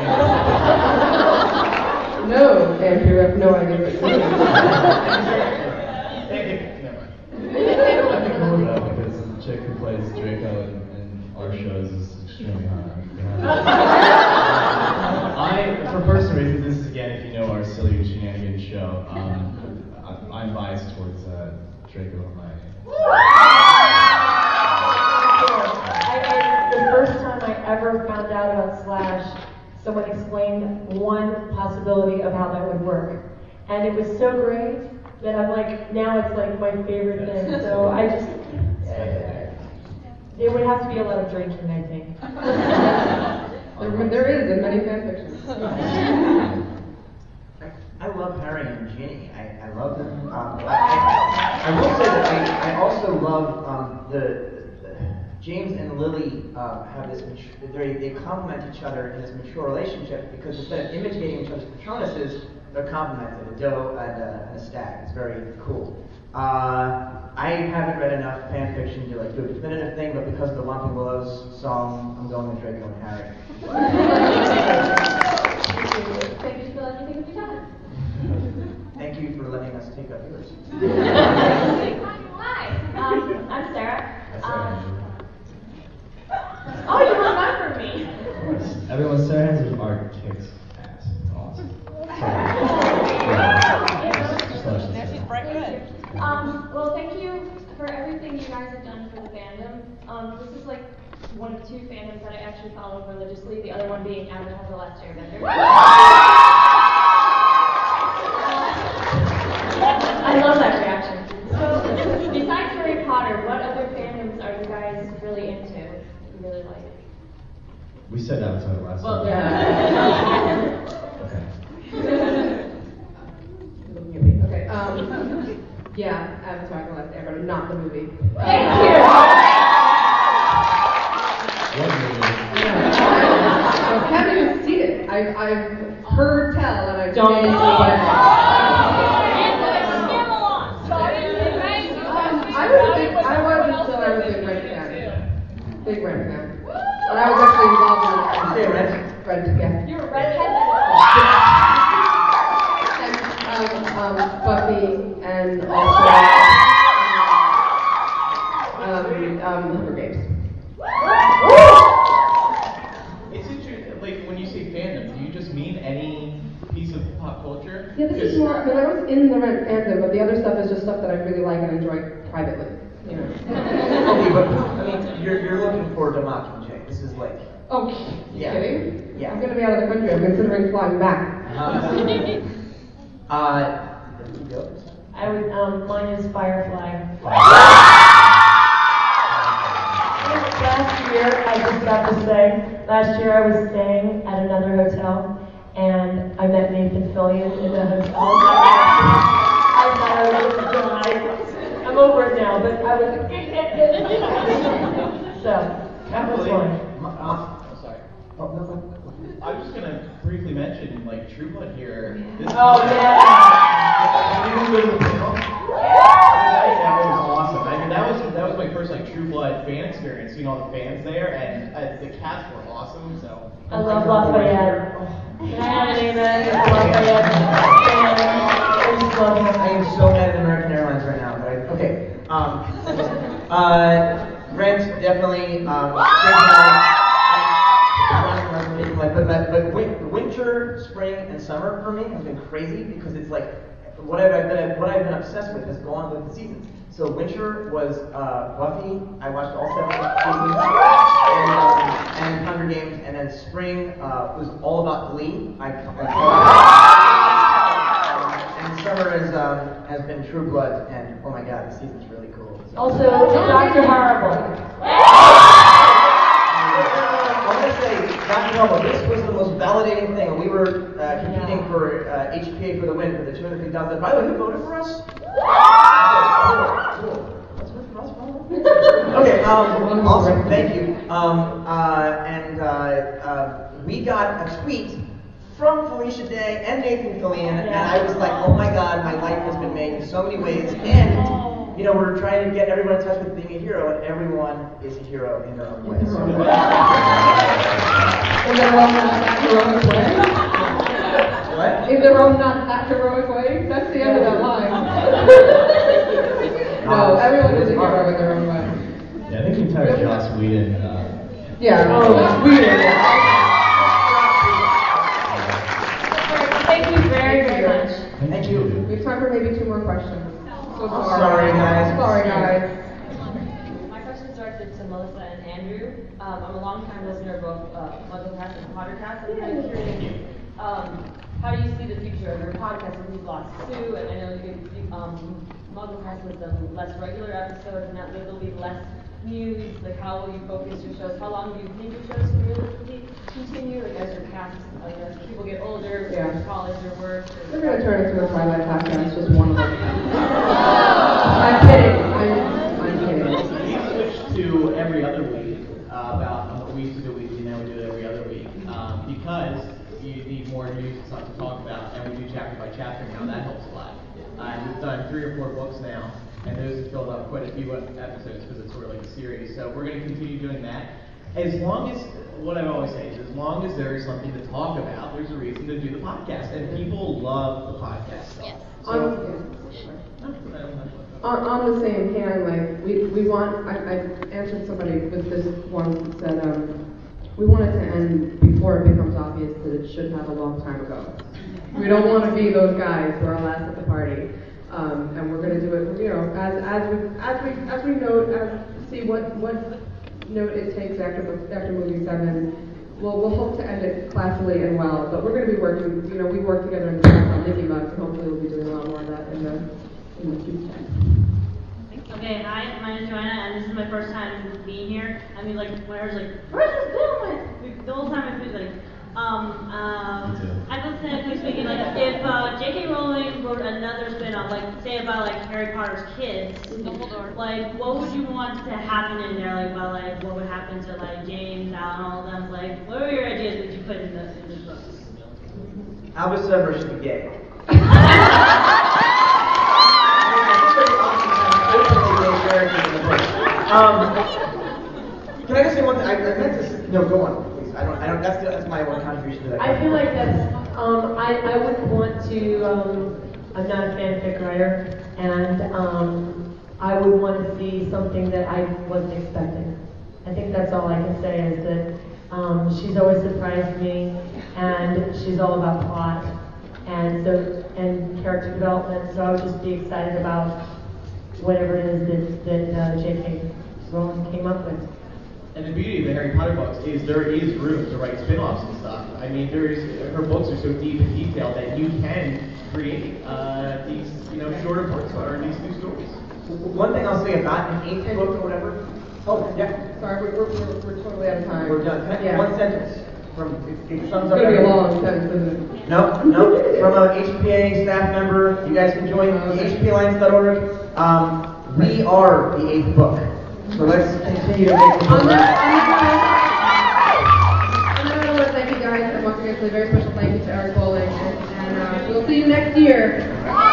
S12: Uh,
S11: No, Andrew, I have no idea what you're
S15: I think cool though, because the chick who plays Draco in, in our shows is extremely hot. I, for personal reasons, this is again, if you know our silly shenanigans show, um, I, I'm biased towards uh, Draco Hermione.
S13: I, I, the first time I ever found out about Slash, someone explained one possibility of how that would work. And it was so great that I'm like, now it's like my favorite thing. So I just, uh, there would have to be a lot of drinking, I think.
S11: there, there is in many fan fictions.
S14: I love Harry and Ginny. I, I love them. Um, I, I, I will say that I, I also love um, the James and Lily uh, have this mature, they they complement each other in this mature relationship because instead of imitating each other's Patronuses, they're complemented, a doe and a, and a stag. It's very cool. Uh, I haven't read enough fan fiction to like do a definitive thing, but because of the Lumping Willows song, I'm going with Draco and Harry.
S17: Thank you for letting me think of your time.
S14: Thank you for letting us take up yours.
S17: Hi, um, I'm Sarah.
S15: That's
S17: Um, oh, you remember me.
S15: Of course. Everyone, Sarah Hands art kicks ass. It's awesome.
S17: Um, well, thank you for everything you guys have done for the fandom. Um, this is like one of two fandoms that I actually follow religiously, the other one being Avatar: The Last Airbender. I love that reaction. So, besides Harry Potter, what other fandoms are you guys really into? You really like?
S15: We said Avatar last
S17: Well,
S15: time.
S17: yeah.
S15: Okay.
S11: Looking at me. Okay. Um, yeah, Avatar: The Last Airbender, not the movie.
S17: Thank
S11: Um,
S17: you.
S15: What movie?
S11: I haven't even seen it. I've, I've heard tell, and I've
S17: Don't
S11: made
S17: see
S11: it.
S17: it.
S11: Um, I was a big, I was until I was a big Rent fan. Big Rent fan. And I was actually involved in
S14: Say
S11: the
S14: Rent?
S11: Rent, yeah.
S17: You're a redhead.
S11: And, um, um, Buffy, and also um, um, Hunger Games.
S12: It's interesting, like when you say fandom, do you just mean any piece of pop culture?
S11: Yeah, this is more, because I was in the Rent fandom, but the other stuff is just stuff that I really like and enjoy privately, you know.
S14: Okay, but I mean, you're you're looking for Mockingjay. This is like.
S11: Oh, you
S14: Yeah.
S11: kidding?
S14: Yeah.
S11: I'm going to be out of the country. I'm considering flying back.
S14: Uh, uh,
S13: I would, um, mine is Firefly. Last year, I just got to say, last year I was staying at another hotel, and I met Nathan Fillion in the hotel. I thought I was going to die. I'm over it now, but I was. So, that was fun.
S12: Oh, sorry.
S14: Oh, no, no.
S12: I was just gonna briefly mention, like, True Blood here. This
S13: Oh, yeah.
S12: That was awesome. I mean, that was that was my first like True Blood fan experience. Seeing all the fans there, and uh, the cast were awesome. So
S13: I love Lafayette. Can I have a name in? Lafayette. I just love him.
S14: I am so mad at American Airlines right now. But I, okay. Um, uh, Rent definitely. Um, But, but, but win- winter, spring, and summer for me has been crazy because it's like what I've been what I've been obsessed with has gone with the seasons. So winter was uh, Buffy. I watched all seven seasons, and, um, and Hunger Games. And then spring uh, was all about Glee. I, I, and summer is um, has been True Blood. And oh my God, the season's really cool. So.
S13: Also, Doctor Horrible.
S14: I'm going to say, Doctor Horrible, this was the most validating thing. We were uh, competing yeah. for uh, H P A for the win for the two hundred fifty thousand dollars. By the way, who voted for us? Cool. That's good for us, probably. Okay, um, awesome. Thank you. Um, uh, and uh, uh, we got a tweet from Felicia Day and Nathan Fillion, and I was like, oh my God, my life has been made in so many ways. And you know, we're trying to get everyone in touch with being a hero, and everyone is a hero in their own way. So,
S11: In their own not that heroic way?
S14: What?
S11: In their own not that heroic way? That's the end of that line. No, everyone is a hero in their own way.
S15: Yeah, I think the entire Joss Whedon. Uh,
S11: yeah, oh, Whedon.
S13: Thank you very, very much.
S14: Thank you.
S11: We have time for maybe two more questions. So
S14: sorry. sorry, guys.
S11: Sorry, guys.
S17: My question is directed to Melissa and Andrew. Um, I'm a long-time listener of both uh, MuggleCast and Pottercast. I'm kind of curious, um, how do you see the future of your podcast with these lots too? And I know you, you um, MuggleCast with them less regular episodes, and that there'll be less news. Like, how will you focus your shows? How long do you think your shows can realistically continue? Like, as your cast, like, as people get older,
S11: yeah.
S17: or college or work. Or
S11: We're going to turn it to a Twilight podcast, just one of them. I'm kidding. I'm, I'm kidding.
S12: We switched to every other week. Uh, about um, we used to do weekly, now we do it every other week um, because you need more news and stuff to talk about, and we do chapter by chapter now. That helps a lot. Uh, and we've done three or four books now, and those have filled up quite a few episodes because it's sort of like a series. So we're going to continue doing that. As long as, what I always say is, as long as there is something to talk about, there's a reason to do the podcast, and people love the podcast stuff.
S11: Yes.
S12: So,
S11: on, on, on the same hand, like, we, we want, I, I answered somebody with this one that said, um, we want it to end before it becomes obvious that it should have a long time ago. We don't want to be those guys who are last at the party. Um, and we're going to do it, you know, as as we as we as we note, as see what what note it takes after after movie seven. We'll we'll hope to end it classily and well. But we're going to be working, you know, we work together in the past on Mickey Mouse, and hopefully we'll be doing a lot more of that in the in the future.
S17: Thank
S18: Okay, hi, my name is Joanna, and this is my first time being here. I mean, like, when I was like, where's this film? The whole time I was like, um, um, hypothetically speaking, like, if uh, J K. Rowling wrote another spin-off, like, say about, like, Harry Potter's kids, like, what would you want to happen in there, like, about, like, what would happen to, like, James, Alan, all of them, like, what are your ideas that you put in the, in the books?
S14: Albus Severus should be gay. Um, can I just say one thing? I, I meant to say, no, go on, please. I don't, I don't, that's, that's my one contribution to that.
S13: I feel like that's, um, I, I wouldn't want to, um, I'm not a fanfic writer, and um, I would want to see something that I wasn't expecting. I think that's all I can say is that um, she's always surprised me, and she's all about plot, and so, and character development, so I would just be excited about whatever it is that, that uh, J K. Rowling came up with.
S12: And the beauty of the Harry Potter books is there is room to write spin-offs and stuff. I mean, there is, her books are so deep and detailed that you can create uh, these, you know, shorter books or these new stories.
S14: One thing I'll say about an eighth book or whatever. Oh, yeah.
S11: Sorry, we're, we're, we're, we're totally out of time.
S14: We're done. Can I,
S11: Yeah.
S14: One sentence. From, it, it sums
S11: It's
S14: up
S11: gonna be a
S14: everything.
S11: long sentence, isn't it?
S14: No, no. From a H P A staff member, you guys can join H P Alliance dot org. Um, we are the eighth book. So let's continue to make the book.
S11: On that, on that note, I want to thank you guys, and once again, say a very special thank you to Eric Bowling, and, and uh, we'll see you next year.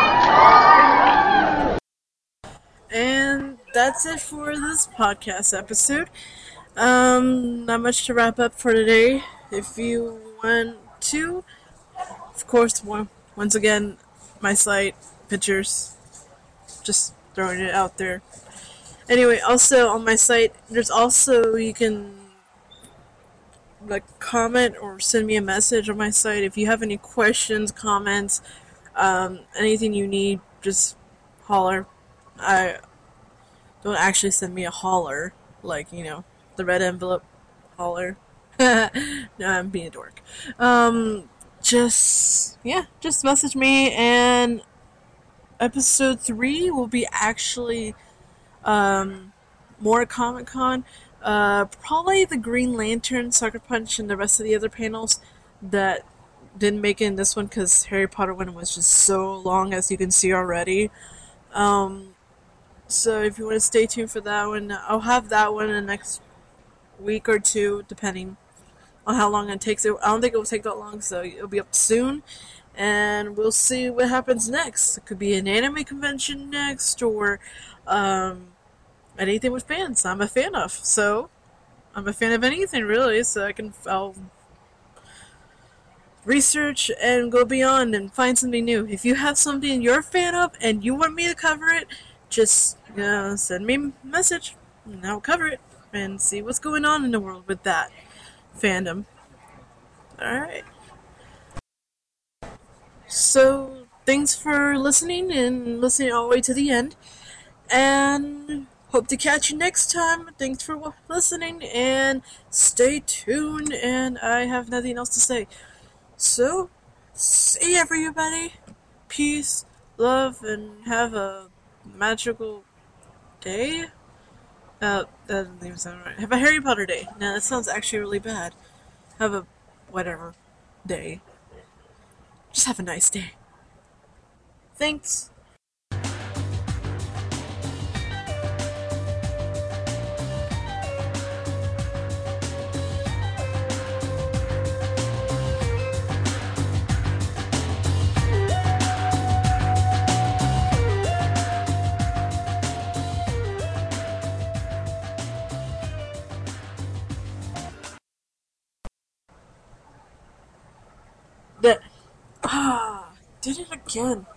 S1: And that's it for this podcast episode. Um, not much to wrap up for today. If you want to, of course, one, once again, my site, pictures, just throwing it out there. Anyway, also on my site, there's also, you can like comment or send me a message on my site if you have any questions, comments, um, anything you need, just holler. I don't actually send me a holler, like, you know, the red envelope holler. No, I'm being a dork. Um, just, yeah, just message me, and episode three will be actually, um, more Comic-Con. Uh, probably the Green Lantern, Sucker Punch, and the rest of the other panels that didn't make it in this one because Harry Potter one was just so long, as you can see already. Um, so if you want to stay tuned for that one, I'll have that one in the next week or two, depending on how long it takes. I don't think it will take that long, so it'll be up soon. And we'll see what happens next. It could be an anime convention next, or um, anything with fans I'm a fan of. So, I'm a fan of anything, really, so I can I'll research and go beyond and find something new. If you have something you're a fan of and you want me to cover it, just, you know, send me a message and I'll cover it and see what's going on in the world with that fandom. Alright. So, thanks for listening and listening all the way to the end. And hope to catch you next time. Thanks for listening and stay tuned. And I have nothing else to say. So, see everybody. Peace, love, and have a magical day. Uh, that doesn't even sound right. Have a Harry Potter day. No, that sounds actually really bad. Have a whatever day. Just have a nice day. Thanks. That ah did it again.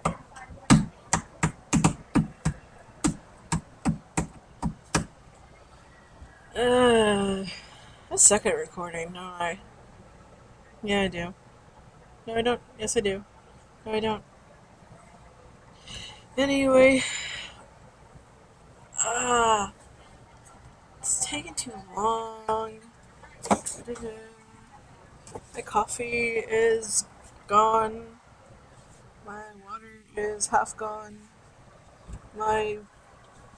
S1: Uh, I suck at recording, don't I? Yeah, I do. No, I don't. Yes, I do. No, I don't. Anyway, ah, it's taking too long. My coffee is gone. My water is half gone. My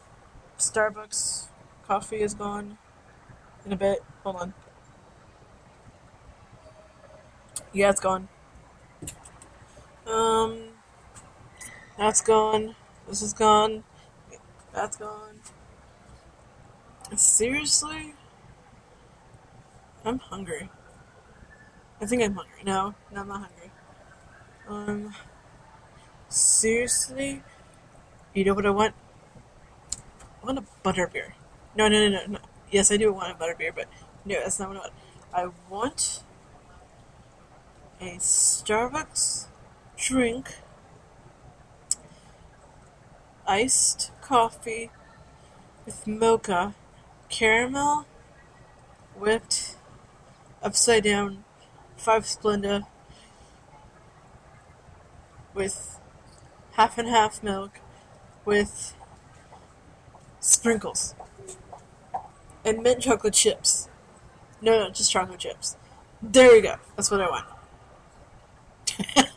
S1: Starbucks coffee is gone in a bit. Hold on. Yeah, it's gone. Um, that's gone. This is gone. That's gone. Seriously? I'm hungry. I think I'm hungry. No, no, I'm not hungry. Um, seriously? You know what I want? I want a butterbeer. No, no, no, no, no. Yes, I do want a butterbeer, but no, that's not what I want. I want a Starbucks drink, iced coffee with mocha, caramel, whipped, upside down, five Splenda, with half and half milk, with sprinkles, and mint chocolate chips. No, no, just chocolate chips. There we go. That's what I want.